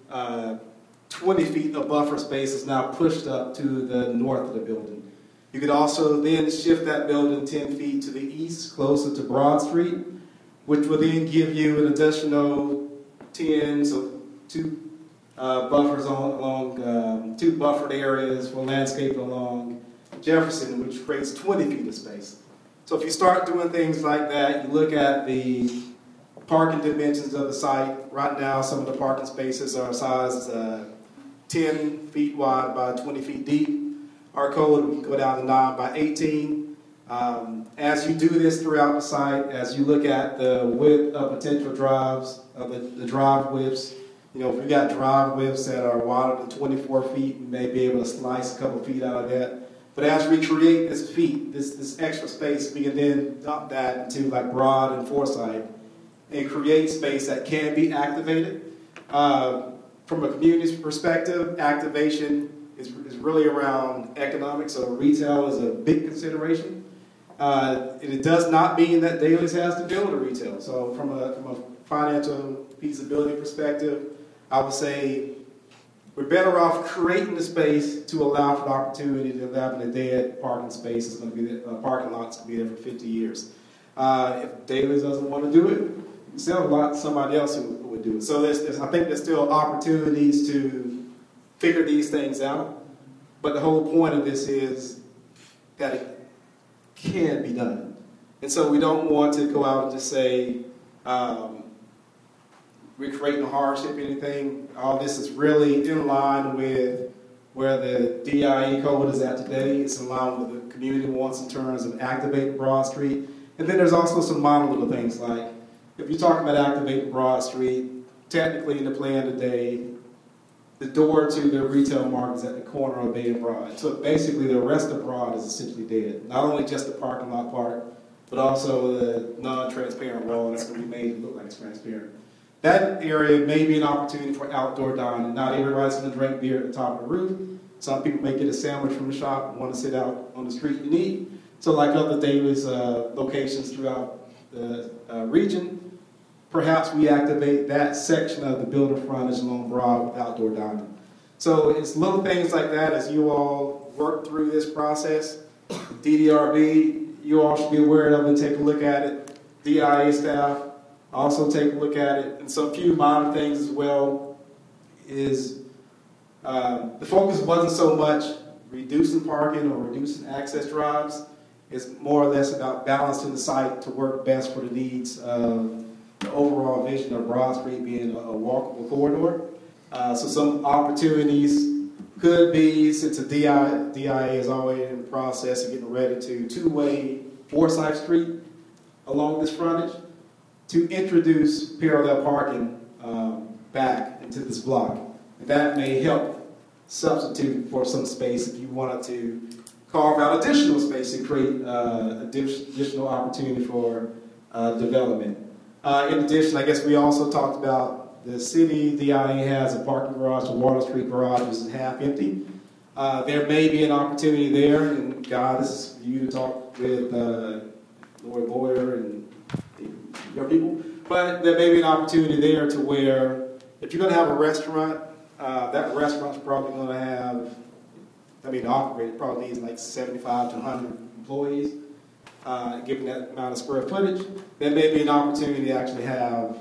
Speaker 8: 20 feet of buffer space is now pushed up to the north of the building. You could also then shift that building 10 feet to the east, closer to Broad Street, which will then give you an additional 10, so 2 buffers along 2 buffered areas for landscaping along Jefferson, which creates 20 feet of space. So if you start doing things like that, you look at the parking dimensions of the site. Right now, some of the parking spaces are size 10 feet wide by 20 feet deep. Our code, we can go down to 9 by 18. As you do this throughout the site, as you look at the width of potential drives, the drive widths, if we got drive widths that are wider than 24 feet, we may be able to slice a couple feet out of that. But as we create this extra space, we can then dump that into like Broad and Forsyth and create space that can be activated. From a community perspective, activation is really around economics, so retail is a big consideration. And it does not mean that Daly's has to build a retail. So from a financial feasibility perspective, I would say we're better off creating the space to allow for the opportunity to having a dead parking space is going to be parking lot's going to be there for 50 years. If Daly's doesn't want to do it, sell a lot to somebody else who would do it. So I think there's still opportunities to figure these things out. But the whole point of this is that it can be done. And so we don't want to go out and just say we're creating a hardship or anything. All this is really in line with where the DIE code is at today. It's in line with the community wants in terms of activating Broad Street. And then there's also some minor little things like, if you're talking about activating Broad Street, technically in the plan today, the door to the retail market is at the corner of Bay and Broad. So basically the rest of Broad is essentially dead. Not only just the parking lot part, but also the non-transparent wall that's going to be made to look like it's transparent. That area may be an opportunity for outdoor dining. Not everybody's going to drink beer at the top of the roof. Some people may get a sandwich from the shop and want to sit out on the street and eat. So like other Daly's locations throughout the region, perhaps we activate that section of the building frontage along Broad with outdoor dining. So it's little things like that as you all work through this process. DDRB, you all should be aware of and take a look at it. DIA staff, also take a look at it. And some few minor things as well is the focus wasn't so much reducing parking or reducing access drives. It's more or less about balancing the site to work best for the needs of the overall vision of Broad Street being a walkable corridor. So some opportunities could be, since the DIA is already in the process of getting ready to two-way Forsyth Street along this frontage, to introduce parallel parking back into this block. And that may help substitute for some space if you wanted to carve out additional space and create additional opportunity for development. In addition, I guess we also talked about the city DIA has a parking garage, the Water Street garage, which is half empty. There may be an opportunity there, and God, this is for you to talk with Lord Boyer and your people. But there may be an opportunity there to where if you're going to have a restaurant, that restaurant's probably going to have, the operator probably needs like 75 to 100 employees. Given that amount of square footage, there may be an opportunity to actually have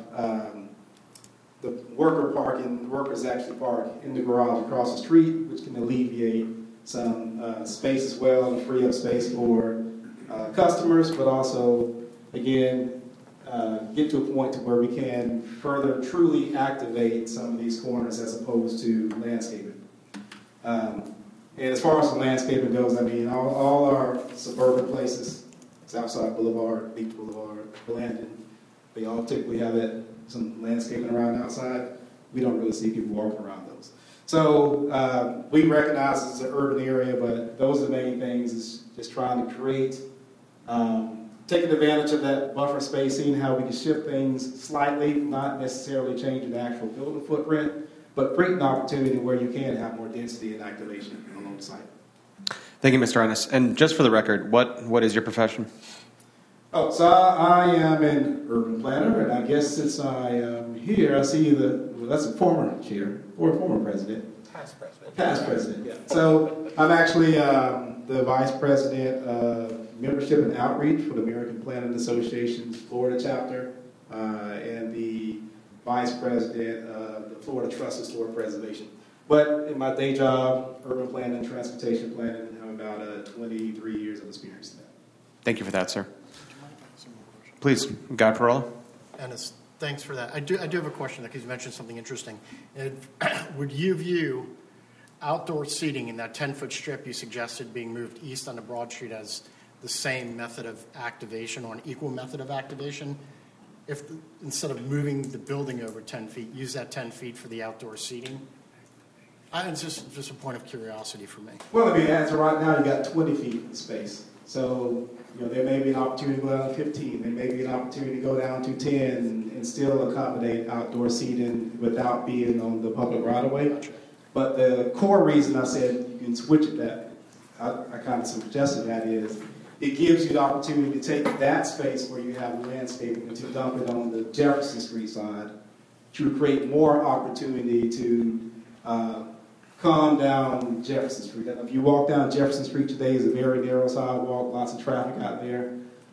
Speaker 8: the workers actually park in the garage across the street, which can alleviate some space as well and free up space for customers, but also, again, get to a point to where we can further truly activate some of these corners as opposed to landscaping. And as far as the landscaping goes, all our suburban places, Southside Boulevard, Beach Boulevard, Blandon, they all typically have some landscaping around outside. We don't really see people walking around those. So we recognize it's an urban area, but those are the main things, is just trying to create, taking advantage of that buffer spacing, how we can shift things slightly, not necessarily changing the actual building footprint, but create an opportunity where you can have more density and activation along the site.
Speaker 1: Thank you, Mr. Ennis. And just for the record, what is your profession?
Speaker 8: Oh, so I am an urban planner, and I guess since I am here, I see that's a former chair, or former president.
Speaker 9: Past president.
Speaker 8: Past president, yeah. So I'm actually the vice president of membership and outreach for the American Planning Association's Florida chapter, and the vice president of the Florida Trust Historic Preservation. But in my day job, urban planning, transportation planning, I have about 23 years of experience in that.
Speaker 1: Thank you for that, sir. Please, Guy Perola.
Speaker 4: Ennis, thanks for that. I do have a question because you mentioned something interesting. Would you view outdoor seating in that 10-foot strip you suggested being moved east onto Broad Street as the same method of activation or an equal method of activation? If instead of moving the building over 10 feet, use that 10 feet for the outdoor seating? It's just a point of curiosity for me.
Speaker 8: Well, as of right now, you got 20 feet of space. So, there may be an opportunity to go down to 15. There may be an opportunity to go down to 10 and still accommodate outdoor seating without being on the public right-of-way.
Speaker 4: Gotcha.
Speaker 8: But the core reason I said you can switch it that, I kind of suggested that is, it gives you the opportunity to take that space where you have landscaping and to dump it on the Jefferson Street side to create more opportunity to
Speaker 3: come down Jefferson Street. If you walk down Jefferson Street today, it's a very narrow sidewalk, lots of traffic out there.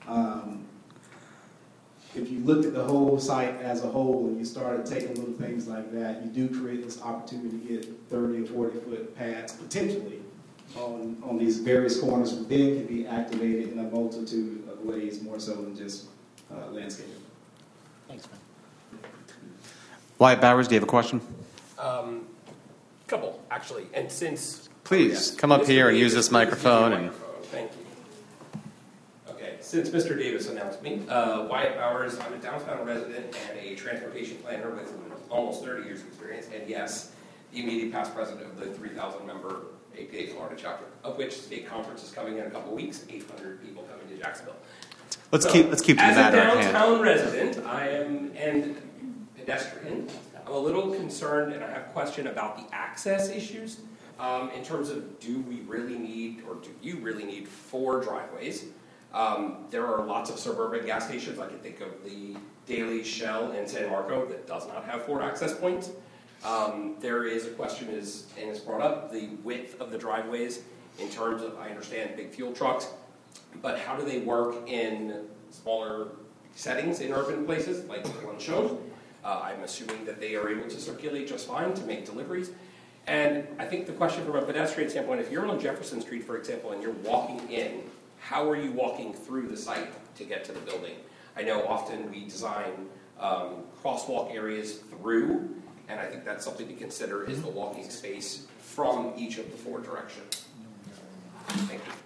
Speaker 3: If you looked at the whole site as a whole and you started taking little things like that, you do create this opportunity to get 30 or 40 foot paths potentially on these various corners, which then can be activated in a multitude of ways, more so than just landscaping.
Speaker 4: Thanks, man.
Speaker 1: Wyatt Bowers, do you have a question?
Speaker 9: Couple, actually. And since...
Speaker 1: Please, come up here and use this microphone.
Speaker 9: Thank you. Okay, since Mr. Davis announced me, Wyatt Bowers, I'm a downtown resident and a transportation planner with almost 30 years of experience, and yes, the immediate past president of the 3,000-member APA Florida chapter, of which state conference is coming in a couple weeks, 800 people coming to Jacksonville.
Speaker 1: Let's keep the matter at hand.
Speaker 9: As a downtown resident, and pedestrian, I'm a little concerned, and I have a question about the access issues in terms of do you really need 4 driveways? There are lots of suburban gas stations. I can think of the Daily, Shell, and San Marco that does not have 4 access points. There is a question, and it's brought up, the width of the driveways in terms of, I understand, big fuel trucks, but how do they work in smaller settings in urban places like the one shown? I'm assuming that they are able to circulate just fine to make deliveries. And I think the question from a pedestrian standpoint, if you're on Jefferson Street, for example, and you're walking in, how are you walking through the site to get to the building? I know often we design crosswalk areas through, and I think that's something to consider is the walking space from each of the 4 directions. Thank you.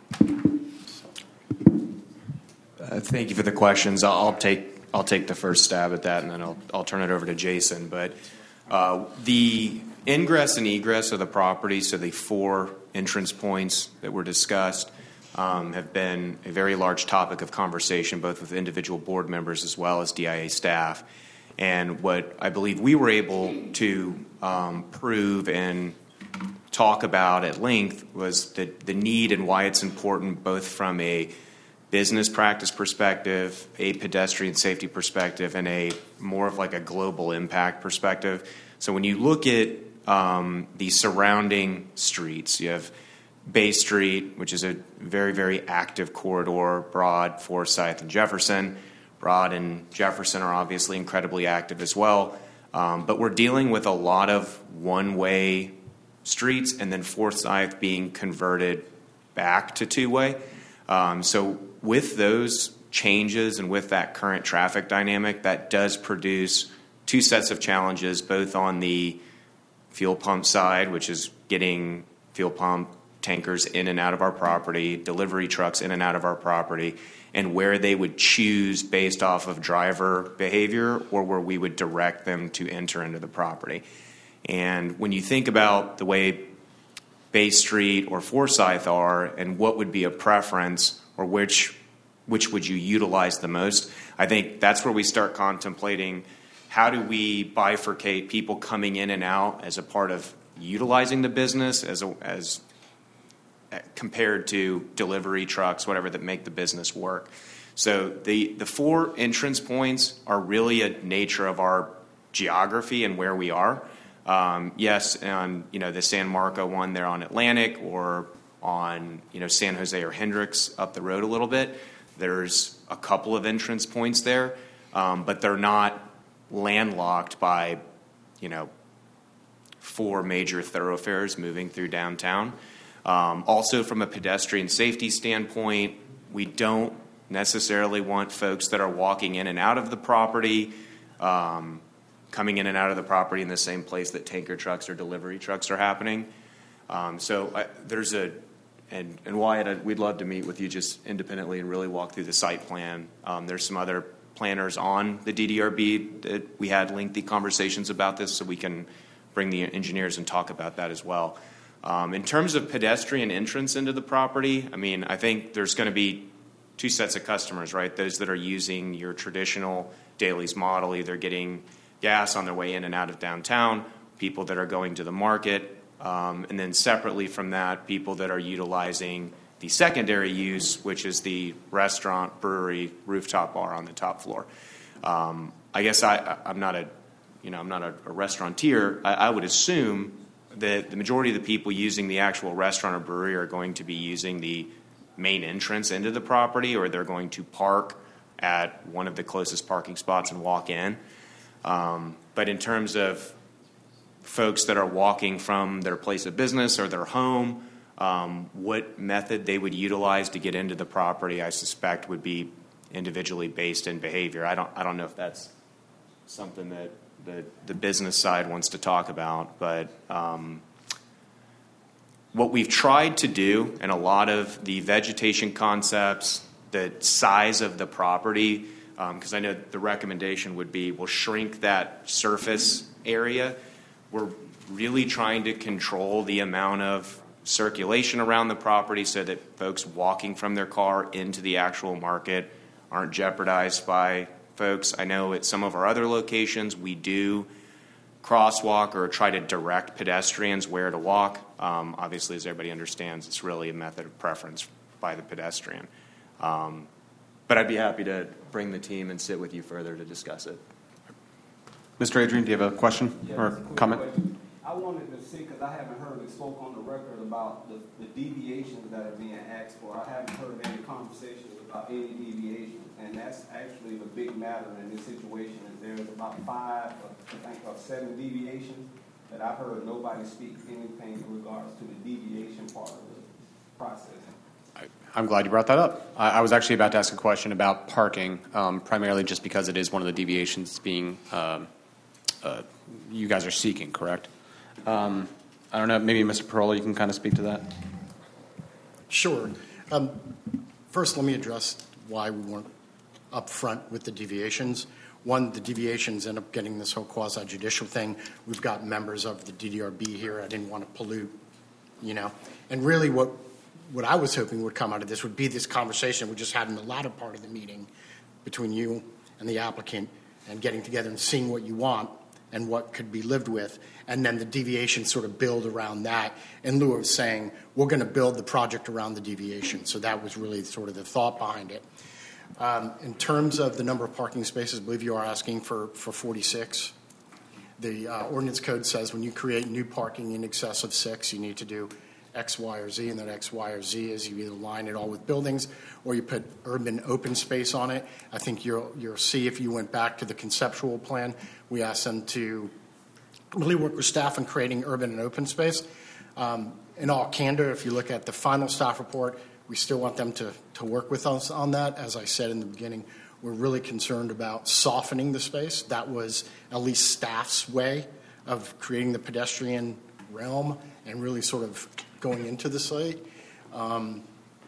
Speaker 5: Thank you for the questions. I'll take the first stab at that, and then I'll turn it over to Jason. But the ingress and egress of the property, so the 4 entrance points that were discussed, have been a very large topic of conversation, both with individual board members as well as DIA staff. And what I believe we were able to prove and talk about at length was the need and why it's important, both from a business practice perspective, a pedestrian safety perspective, and a more of like a global impact perspective. So when you look at the surrounding streets, you have Bay Street, which is a very, very active corridor, Broad, Forsyth, and Jefferson. Broad and Jefferson are obviously incredibly active as well. But we're dealing with a lot of one-way streets, and then Forsyth being converted back to two-way. So with those changes and with that current traffic dynamic, that does produce 2 sets of challenges, both on the fuel pump side, which is getting fuel pump tankers in and out of our property, delivery trucks in and out of our property, and where they would choose based off of driver behavior or where we would direct them to enter into the property. And when you think about the way Bay Street or Forsyth are and what would be a preference or which would you utilize the most, I think that's where we start contemplating how do we bifurcate people coming in and out as a part of utilizing the business as compared to delivery trucks, whatever, that make the business work. So the 4 entrance points are really a nature of our geography and where we are. Yes, on the San Marco one there on Atlantic, or on San Jose or Hendricks up the road a little bit, there's a couple of entrance points there, but they're not landlocked by 4 major thoroughfares moving through downtown. Also, from a pedestrian safety standpoint, we don't necessarily want folks that are walking in and out of the property, coming in and out of the property in the same place that tanker trucks or delivery trucks are happening. And Wyatt, we'd love to meet with you just independently and really walk through the site plan. There's some other planners on the DDRB that we had lengthy conversations about this, so we can bring the engineers and talk about that as well. In terms of pedestrian entrance into the property, I think there's going to be 2 sets of customers, right? Those that are using your traditional Dailies model, either getting gas on their way in and out of downtown, people that are going to the market, and then separately from that, people that are utilizing the secondary use, which is the restaurant, brewery, rooftop bar on the top floor. I guess I'm not a restaurateur. I would assume the majority of the people using the actual restaurant or brewery are going to be using the main entrance into the property, or they're going to park at one of the closest parking spots and walk in. But in terms of folks that are walking from their place of business or their home, what method they would utilize to get into the property, I suspect, would be individually based in behavior. I don't know if that's something that the business side wants to talk about, but what we've tried to do in a lot of the vegetation concepts, the size of the property, because I know the recommendation would be we'll shrink that surface area. We're really trying to control the amount of circulation around the property so that folks walking from their car into the actual market aren't jeopardized by folks. I know at some of our other locations we do crosswalk or try to direct pedestrians where to walk. Obviously, as everybody understands, it's really a method of preference by the pedestrian. But I'd be happy to bring the team and sit with you further to discuss it.
Speaker 1: Mr. Adrian, do you have a question or
Speaker 7: it's a quick
Speaker 1: comment?
Speaker 7: question. I wanted to see, because I haven't heard it spoke on the record about the deviations that are being asked for. I haven't heard any conversations about any deviations, and that's actually the big matter in this situation. Is there's about 7 deviations that I've heard nobody speak anything in regards to the deviation part of the process.
Speaker 1: I'm glad you brought that up. I was actually about to ask a question about parking, primarily just because it is one of the deviations being you guys are seeking, correct? I don't know, maybe Mr. Perola, you can kind of speak to that.
Speaker 4: Sure. First, let me address why we weren't up front with the deviations. One, the deviations end up getting this whole quasi-judicial thing. We've got members of the DDRB here. I didn't want to pollute, And really what I was hoping would come out of this would be this conversation we just had in the latter part of the meeting between you and the applicant and getting together and seeing what you want and what could be lived with, and then the deviation sort of build around that in lieu of saying we're going to build the project around the deviation. So that was really sort of the thought behind it. In terms of the number of parking spaces, I believe you are asking for 46. The ordinance code says when you create new parking in excess of 6, you need to do X, Y, or Z, and that X, Y, or Z is you either line it all with buildings or you put urban open space on it. I think you'll see if you went back to the conceptual plan, we asked them to really work with staff in creating urban and open space. In all candor, if you look at the final staff report, we still want them to work with us on that. As I said in the beginning, we're really concerned about softening the space. That was at least staff's way of creating the pedestrian realm and really sort of going into the site. I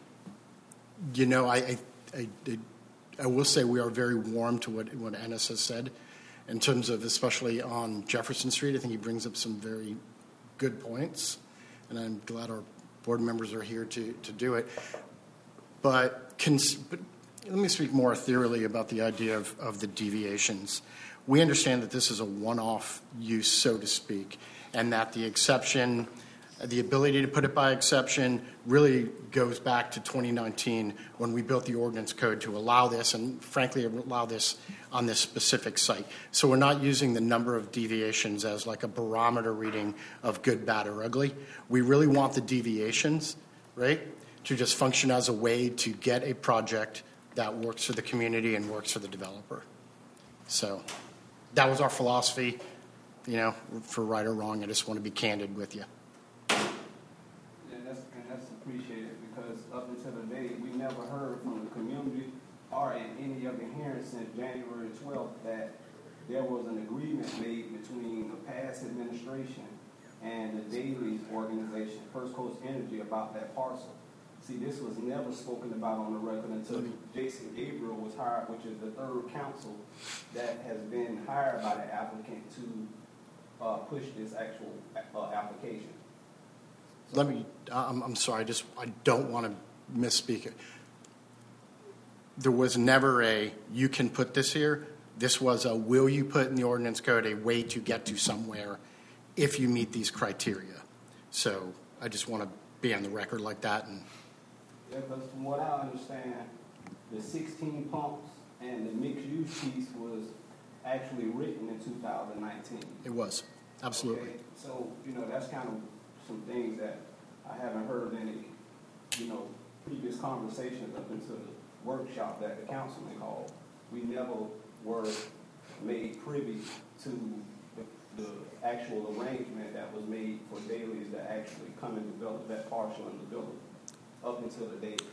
Speaker 4: will say we are very warm to what Ennis has said in terms of, especially on Jefferson Street. I think he brings up some very good points, and I'm glad our board members are here to do it. But let me speak more ethereally about the idea of the deviations. We understand that this is a one-off use, so to speak, and that the exception, the ability to put it by exception really goes back to 2019 when we built the ordinance code to allow this, and frankly allow this on this specific site. So we're not using the number of deviations as like a barometer reading of good, bad, or ugly. We really want the deviations, right, to just function as a way to get a project that works for the community and works for the developer. So that was our philosophy, for right or wrong. I just want to be candid with you.
Speaker 7: And that's appreciated, because up until today, we never heard from the community or in any other hearing since January 12th that there was an agreement made between the past administration and the Daly organization, First Coast Energy, about that parcel. See, this was never spoken about on the record until Jason Gabriel was hired, which is the third counsel that has been hired by the applicant to push this actual application.
Speaker 4: I'm sorry, I don't want to misspeak it. There was never you can put this here. This was will you put in the ordinance code a way to get to somewhere if you meet these criteria. So I just want to be on the record like that.
Speaker 7: Yeah, because from what I understand, the 16 pumps and the mixed use piece was actually written in 2019.
Speaker 4: It was. Absolutely.
Speaker 7: Okay? So, that's kind of some things that I haven't heard any, previous conversations up into the workshop that the councilman called. We never were made privy to the actual arrangement that was made for dailies that actually come and develop that parcel in the building up until the day.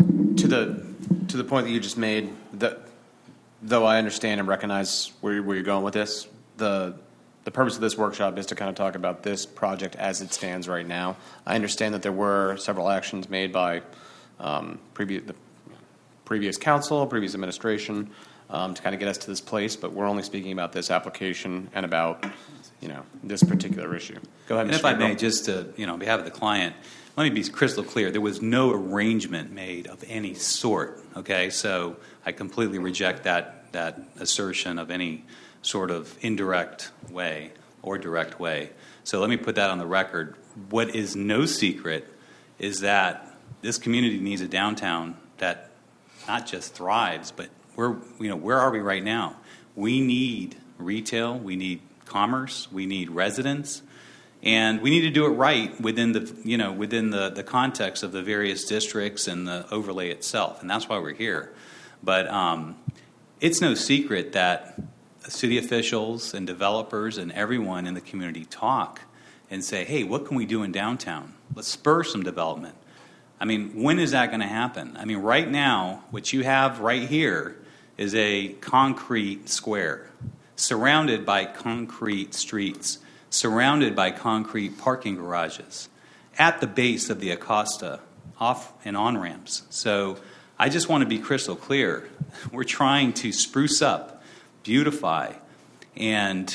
Speaker 1: To the point that you just made, though I understand and recognize where you're going with this, the purpose of this workshop is to kind of talk about this project as it stands right now. I understand that there were several actions made by the previous council, previous administration, to kind of get us to this place, but we're only speaking about this application and about, this particular issue. Go ahead,
Speaker 6: And
Speaker 1: Mr.
Speaker 6: if I
Speaker 1: Gabriel.
Speaker 6: may, just to, on behalf of the client, let me be crystal clear. There was no arrangement made of any sort, okay? So I completely reject that assertion of any sort of indirect way or direct way. So let me put that on the record. What is no secret is that this community needs a downtown that not just thrives, but where are we right now? We need retail, we need commerce, we need residents, and we need to do it right within the context of the various districts and the overlay itself, and that's why we're here. But it's no secret that city officials and developers and everyone in the community talk and say, hey, what can we do in downtown? Let's spur some development. I mean, when is that going to happen? I mean, right now, what you have right here is a concrete square surrounded by concrete streets, surrounded by concrete parking garages at the base of the Acosta off and on ramps. So I just want to be crystal clear. We're trying to spruce up, beautify, and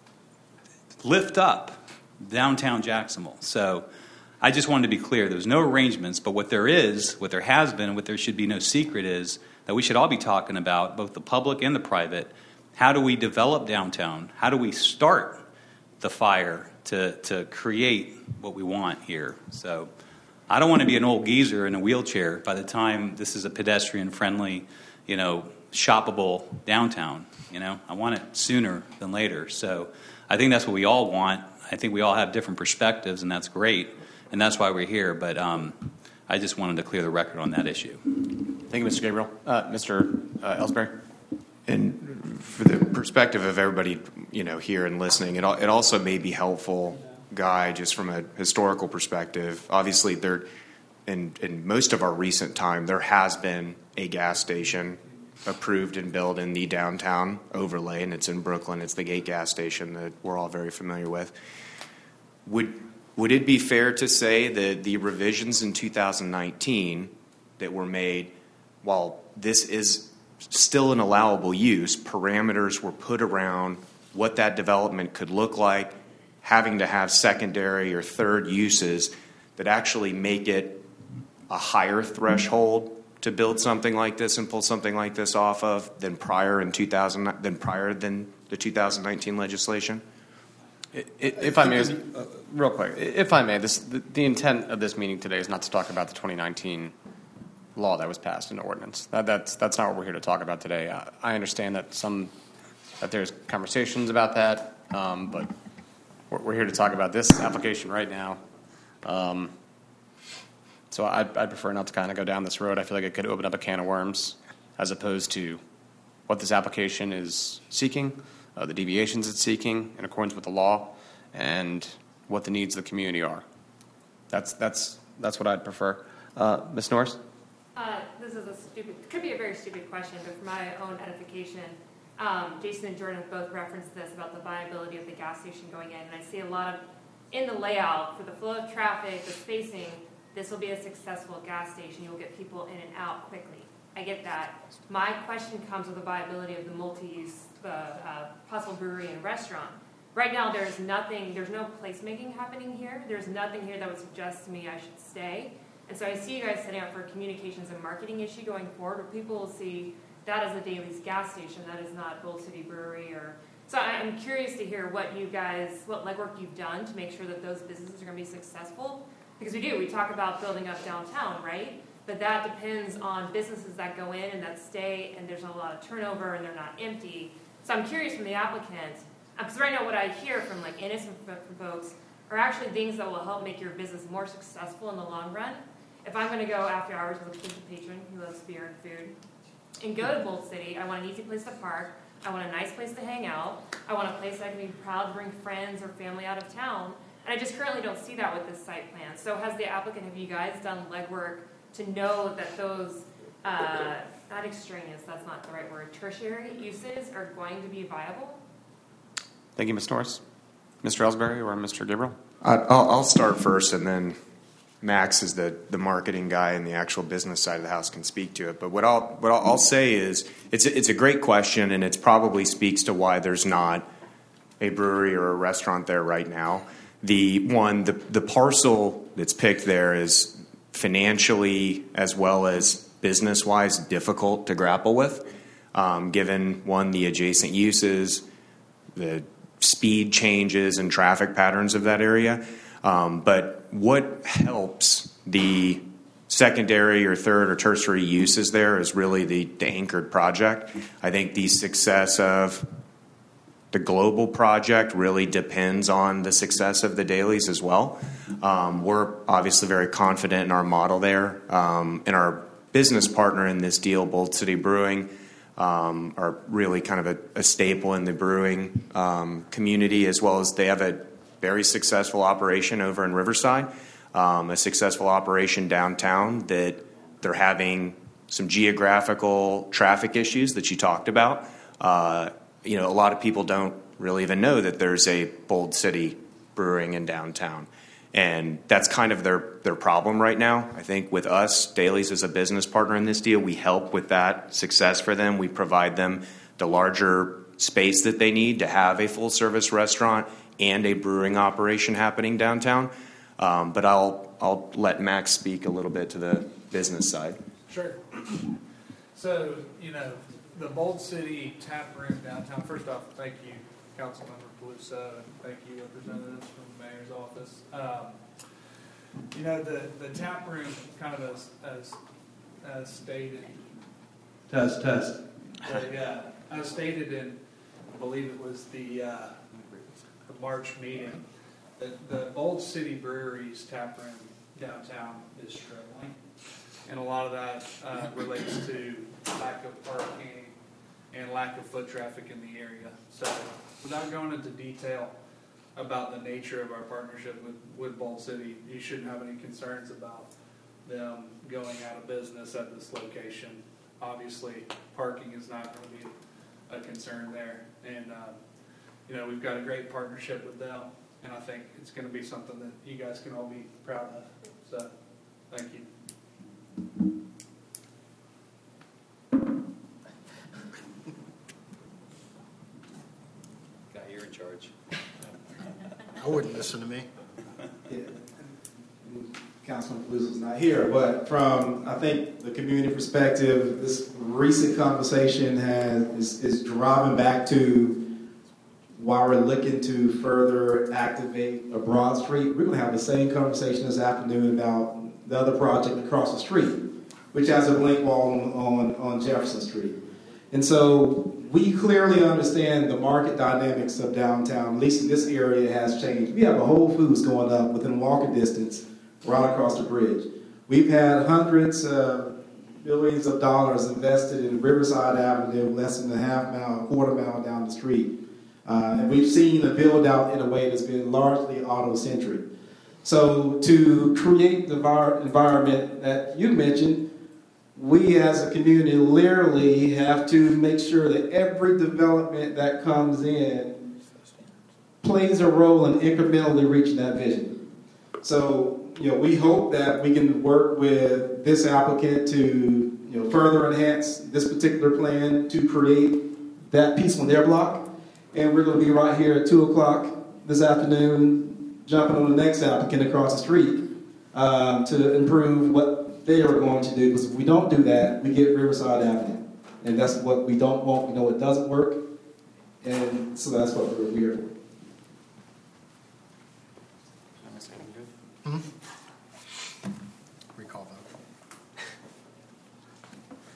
Speaker 6: lift up downtown Jacksonville. So I just wanted to be clear. There's no arrangements, but what there has been, and what there should be no secret is that we should all be talking about, both the public and the private, how do we develop downtown? How do we start the fire to create what we want here? So I don't want to be an old geezer in a wheelchair by the time this is a pedestrian-friendly, shoppable downtown. I want it sooner than later. So I think that's what we all want. I think we all have different perspectives, and that's great, and that's why we're here. But I just wanted to clear the record on that issue.
Speaker 1: Thank you, Mr. Gabriel. Mr. Ellsbury?
Speaker 5: And for the perspective of everybody, here and listening, it also may be helpful, Guy, just from a historical perspective. Obviously, in most of our recent time, there has been a gas station approved and built in the downtown overlay, and it's in Brooklyn. It's the Gate gas station that we're all very familiar with. Would it be fair to say that the revisions in 2019 that were made, while this is still an allowable use, parameters were put around what that development could look like, having to have secondary or third uses that actually make it a higher threshold to build something like this and pull something like this off of than prior than the 2019 legislation?
Speaker 1: If I may, real quick, if I may, the intent of this meeting today is not to talk about the 2019 law that was passed in ordinance. That's not what we're here to talk about today. I understand that there's conversations about that, but we're here to talk about this application right now. So I'd prefer not to kind of go down this road. I feel like it could open up a can of worms as opposed to what this application is seeking, the deviations it's seeking in accordance with the law, and what the needs of the community are. That's what I'd prefer. Ms. Norris?
Speaker 10: This is could be a very stupid question, but for my own edification, Jason and Jordan have both referenced this about the viability of the gas station going in, and I see a lot of, in the layout, for the flow of traffic, the spacing, this will be a successful gas station. You'll get people in and out quickly. I get that. My question comes with the viability of the multi-use, possible brewery and restaurant. Right now, there's no placemaking happening here. There's nothing here that would suggest to me I should stay. And so I see you guys setting up for a communications and marketing issue going forward, where people will see that as a Daly's gas station, that is not Bull City Brewery. So I'm curious to hear what legwork you've done to make sure that those businesses are going to be successful. Because we talk about building up downtown, right? But that depends on businesses that go in and that stay, and there's not a lot of turnover, and they're not empty. So I'm curious from the applicant, Because right now what I hear from like innocent from folks are actually things that will help make your business more successful in the long run. If I'm going to go after hours with a potential patron who loves beer and food and go to Bold City, I want an easy place to park. I want a nice place to hang out. I want a place that I can be proud to bring friends or family out of town. And I just currently don't see that with this site plan. So have you guys done legwork to know that those, not extraneous, that's not the right word, tertiary uses are going to be viable?
Speaker 1: Thank you, Ms. Norris. Mr. Ellsbury or Mr. Gabriel?
Speaker 5: I'll start first, and then Max is the marketing guy and the actual business side of the house can speak to it. But what I'll say is it's a great question, and it probably speaks to why there's not a brewery or a restaurant there right now. The parcel that's picked there is financially as well as business-wise difficult to grapple with, given, one, the adjacent uses, the speed changes and traffic patterns of that area. But what helps the secondary or third or tertiary uses there is really the anchored project. I think the success of the global project really depends on the success of the dailies as well. We're obviously very confident in our model there. And our business partner in this deal, Bold City Brewing, are really kind of a staple in the brewing community, as well as they have a very successful operation over in Riverside, a successful operation downtown that they're having some geographical traffic issues that you talked about. A lot of people don't really even know that there's a Bold City Brewing in downtown. And that's kind of their problem right now. I think with us, Dailies as a business partner in this deal, we help with that success for them. We provide them the larger space that they need to have a full-service restaurant and a brewing operation happening downtown. But I'll let Max speak a little bit to the business side.
Speaker 11: Sure. So, the Bold City Tap Room downtown, first off, thank you, Councilmember Peluso, and thank you, representatives from the mayor's office. The tap room, kind of as stated.
Speaker 3: Test.
Speaker 11: As stated in, I believe it was the March meeting, the Bold City Brewery's tap room downtown is struggling. And a lot of that relates to lack of parking and lack of foot traffic in the area. So without going into detail about the nature of our partnership with Bold City, you shouldn't have any concerns about them going out of business at this location. Obviously, parking is not going to be a concern there. And, we've got a great partnership with them, and I think it's going to be something that you guys can all be proud of. So, thank you.
Speaker 6: Guy, you're in charge.
Speaker 4: I wouldn't listen to me.
Speaker 3: Yeah. Councilman Peluso's not here, but from, I think, the community perspective, this recent conversation is driving back to why we're looking to further activate a Broad Street. We're going to have the same conversation this afternoon about the other project across the street, which has a blink wall on Jefferson Street. And so we clearly understand the market dynamics of downtown, at least in this area, has changed. We have a Whole Foods going up within walking distance right across the bridge. We've had hundreds of billions of dollars invested in Riverside Avenue, less than a quarter mile down the street. And we've seen a build out in a way that's been largely auto-centric. So to create the environment that you mentioned, we as a community literally have to make sure that every development that comes in plays a role in incrementally reaching that vision. So, we hope that we can work with this applicant to, further enhance this particular plan to create that piece on their block. And we're going to be right here at 2 o'clock this afternoon, jumping on the next applicant across the street to improve what they are going to do. Because if we don't do that, we get Riverside Avenue. And that's what we don't want. We know it doesn't work. And so that's what we're here for.
Speaker 4: Recall vote.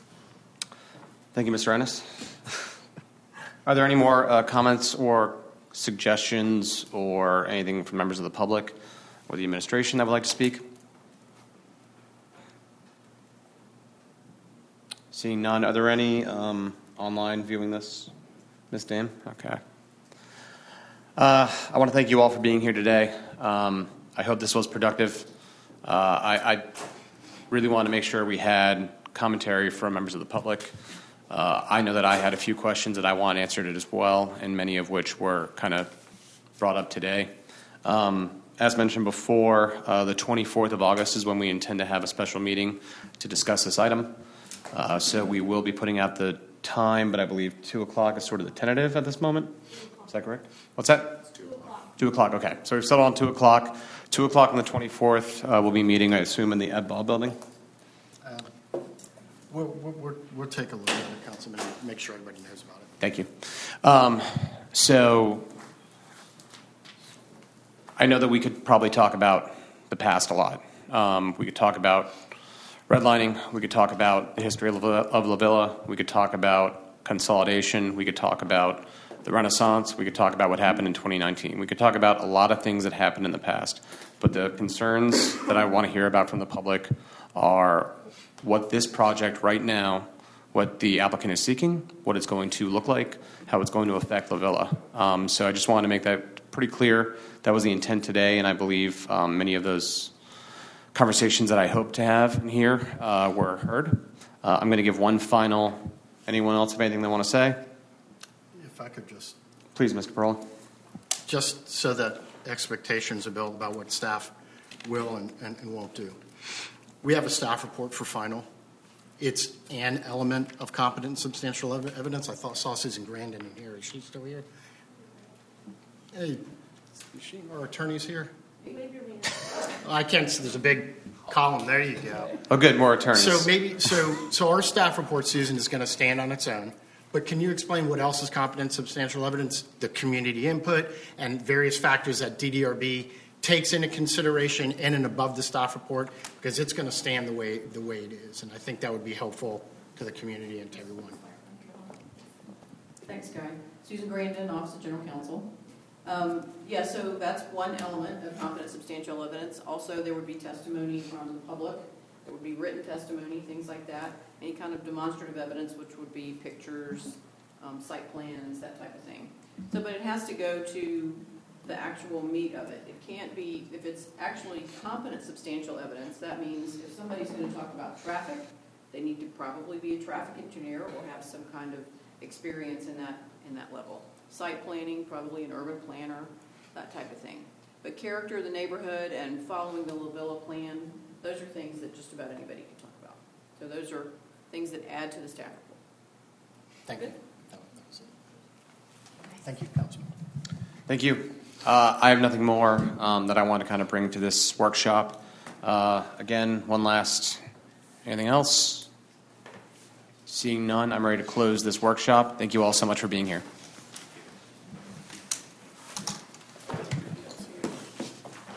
Speaker 1: Thank you, Mr. Ennis. Are there any more comments or suggestions or anything from members of the public or the administration that would like to speak? Seeing none, are there any online viewing this? Ms. Dame? Okay. I want to thank you all for being here today. I hope this was productive. I really want to make sure we had commentary from members of the public. I know that I had a few questions that I want answered as well, and many of which were kind of brought up today. As mentioned before, the 24th of August is when we intend to have a special meeting to discuss this item. So we will be putting out the time, but I believe 2 o'clock is sort of the tentative at this moment. Is that correct? What's that? 2 o'clock. 2 o'clock, okay. So we've settled on 2 o'clock. 2 o'clock on the 24th, we'll be meeting, I assume, in the Ed Ball building.
Speaker 4: We'll take a look at it, Councilman, and make sure everybody knows about it.
Speaker 1: Thank you. So I know that we could probably talk about the past a lot. We could talk about redlining. We could talk about the history of La Villa. We could talk about consolidation. We could talk about the Renaissance. We could talk about what happened in 2019. We could talk about a lot of things that happened in the past. But the concerns that I want to hear about from the public are what this project right now, what the applicant is seeking, what it's going to look like, how it's going to affect La Villa. So I just wanted to make that pretty clear. That was the intent today, and I believe many of those conversations that I hope to have in here were heard. I'm going to give one final. Anyone else have anything they want to say?
Speaker 4: If I could just...
Speaker 1: Please, Mr. Pearl.
Speaker 4: Just so that expectations are built about what staff will and won't do. We have a staff report for final. It's an element of competent and substantial evidence. I saw Susan Grandin in here. Is she still here? Hey, is she, our attorney's here? I can't see. There's a big column. There you go.
Speaker 1: Oh, good. More attorneys.
Speaker 4: So our staff report, Susan, is going to stand on its own. But can you explain what else is competent, substantial evidence, the community input, and various factors that DDRB takes into consideration in and above the staff report? Because it's going to stand the way it is, and I think that would be helpful to the community and to everyone.
Speaker 12: Thanks, Guy. Susan Grandin, Office of General Counsel. So that's one element of competent substantial evidence. Also, there would be testimony from the public. There would be written testimony, things like that. Any kind of demonstrative evidence, which would be pictures, site plans, that type of thing. So, but it has to go to the actual meat of it. It can't be, if it's actually competent substantial evidence, that means if somebody's going to talk about traffic, they need to probably be a traffic engineer or have some kind of experience in that level. Site planning, probably an urban planner, that type of thing. But character of the neighborhood and following the La Villa plan, those are things that just about anybody can talk about. So those are things that add to the staff report.
Speaker 4: Thank you. Thank you, Councilman.
Speaker 1: Thank you. I have nothing more that I want to kind of bring to this workshop. Again, one last, anything else? Seeing none, I'm ready to close this workshop. Thank you all so much for being here.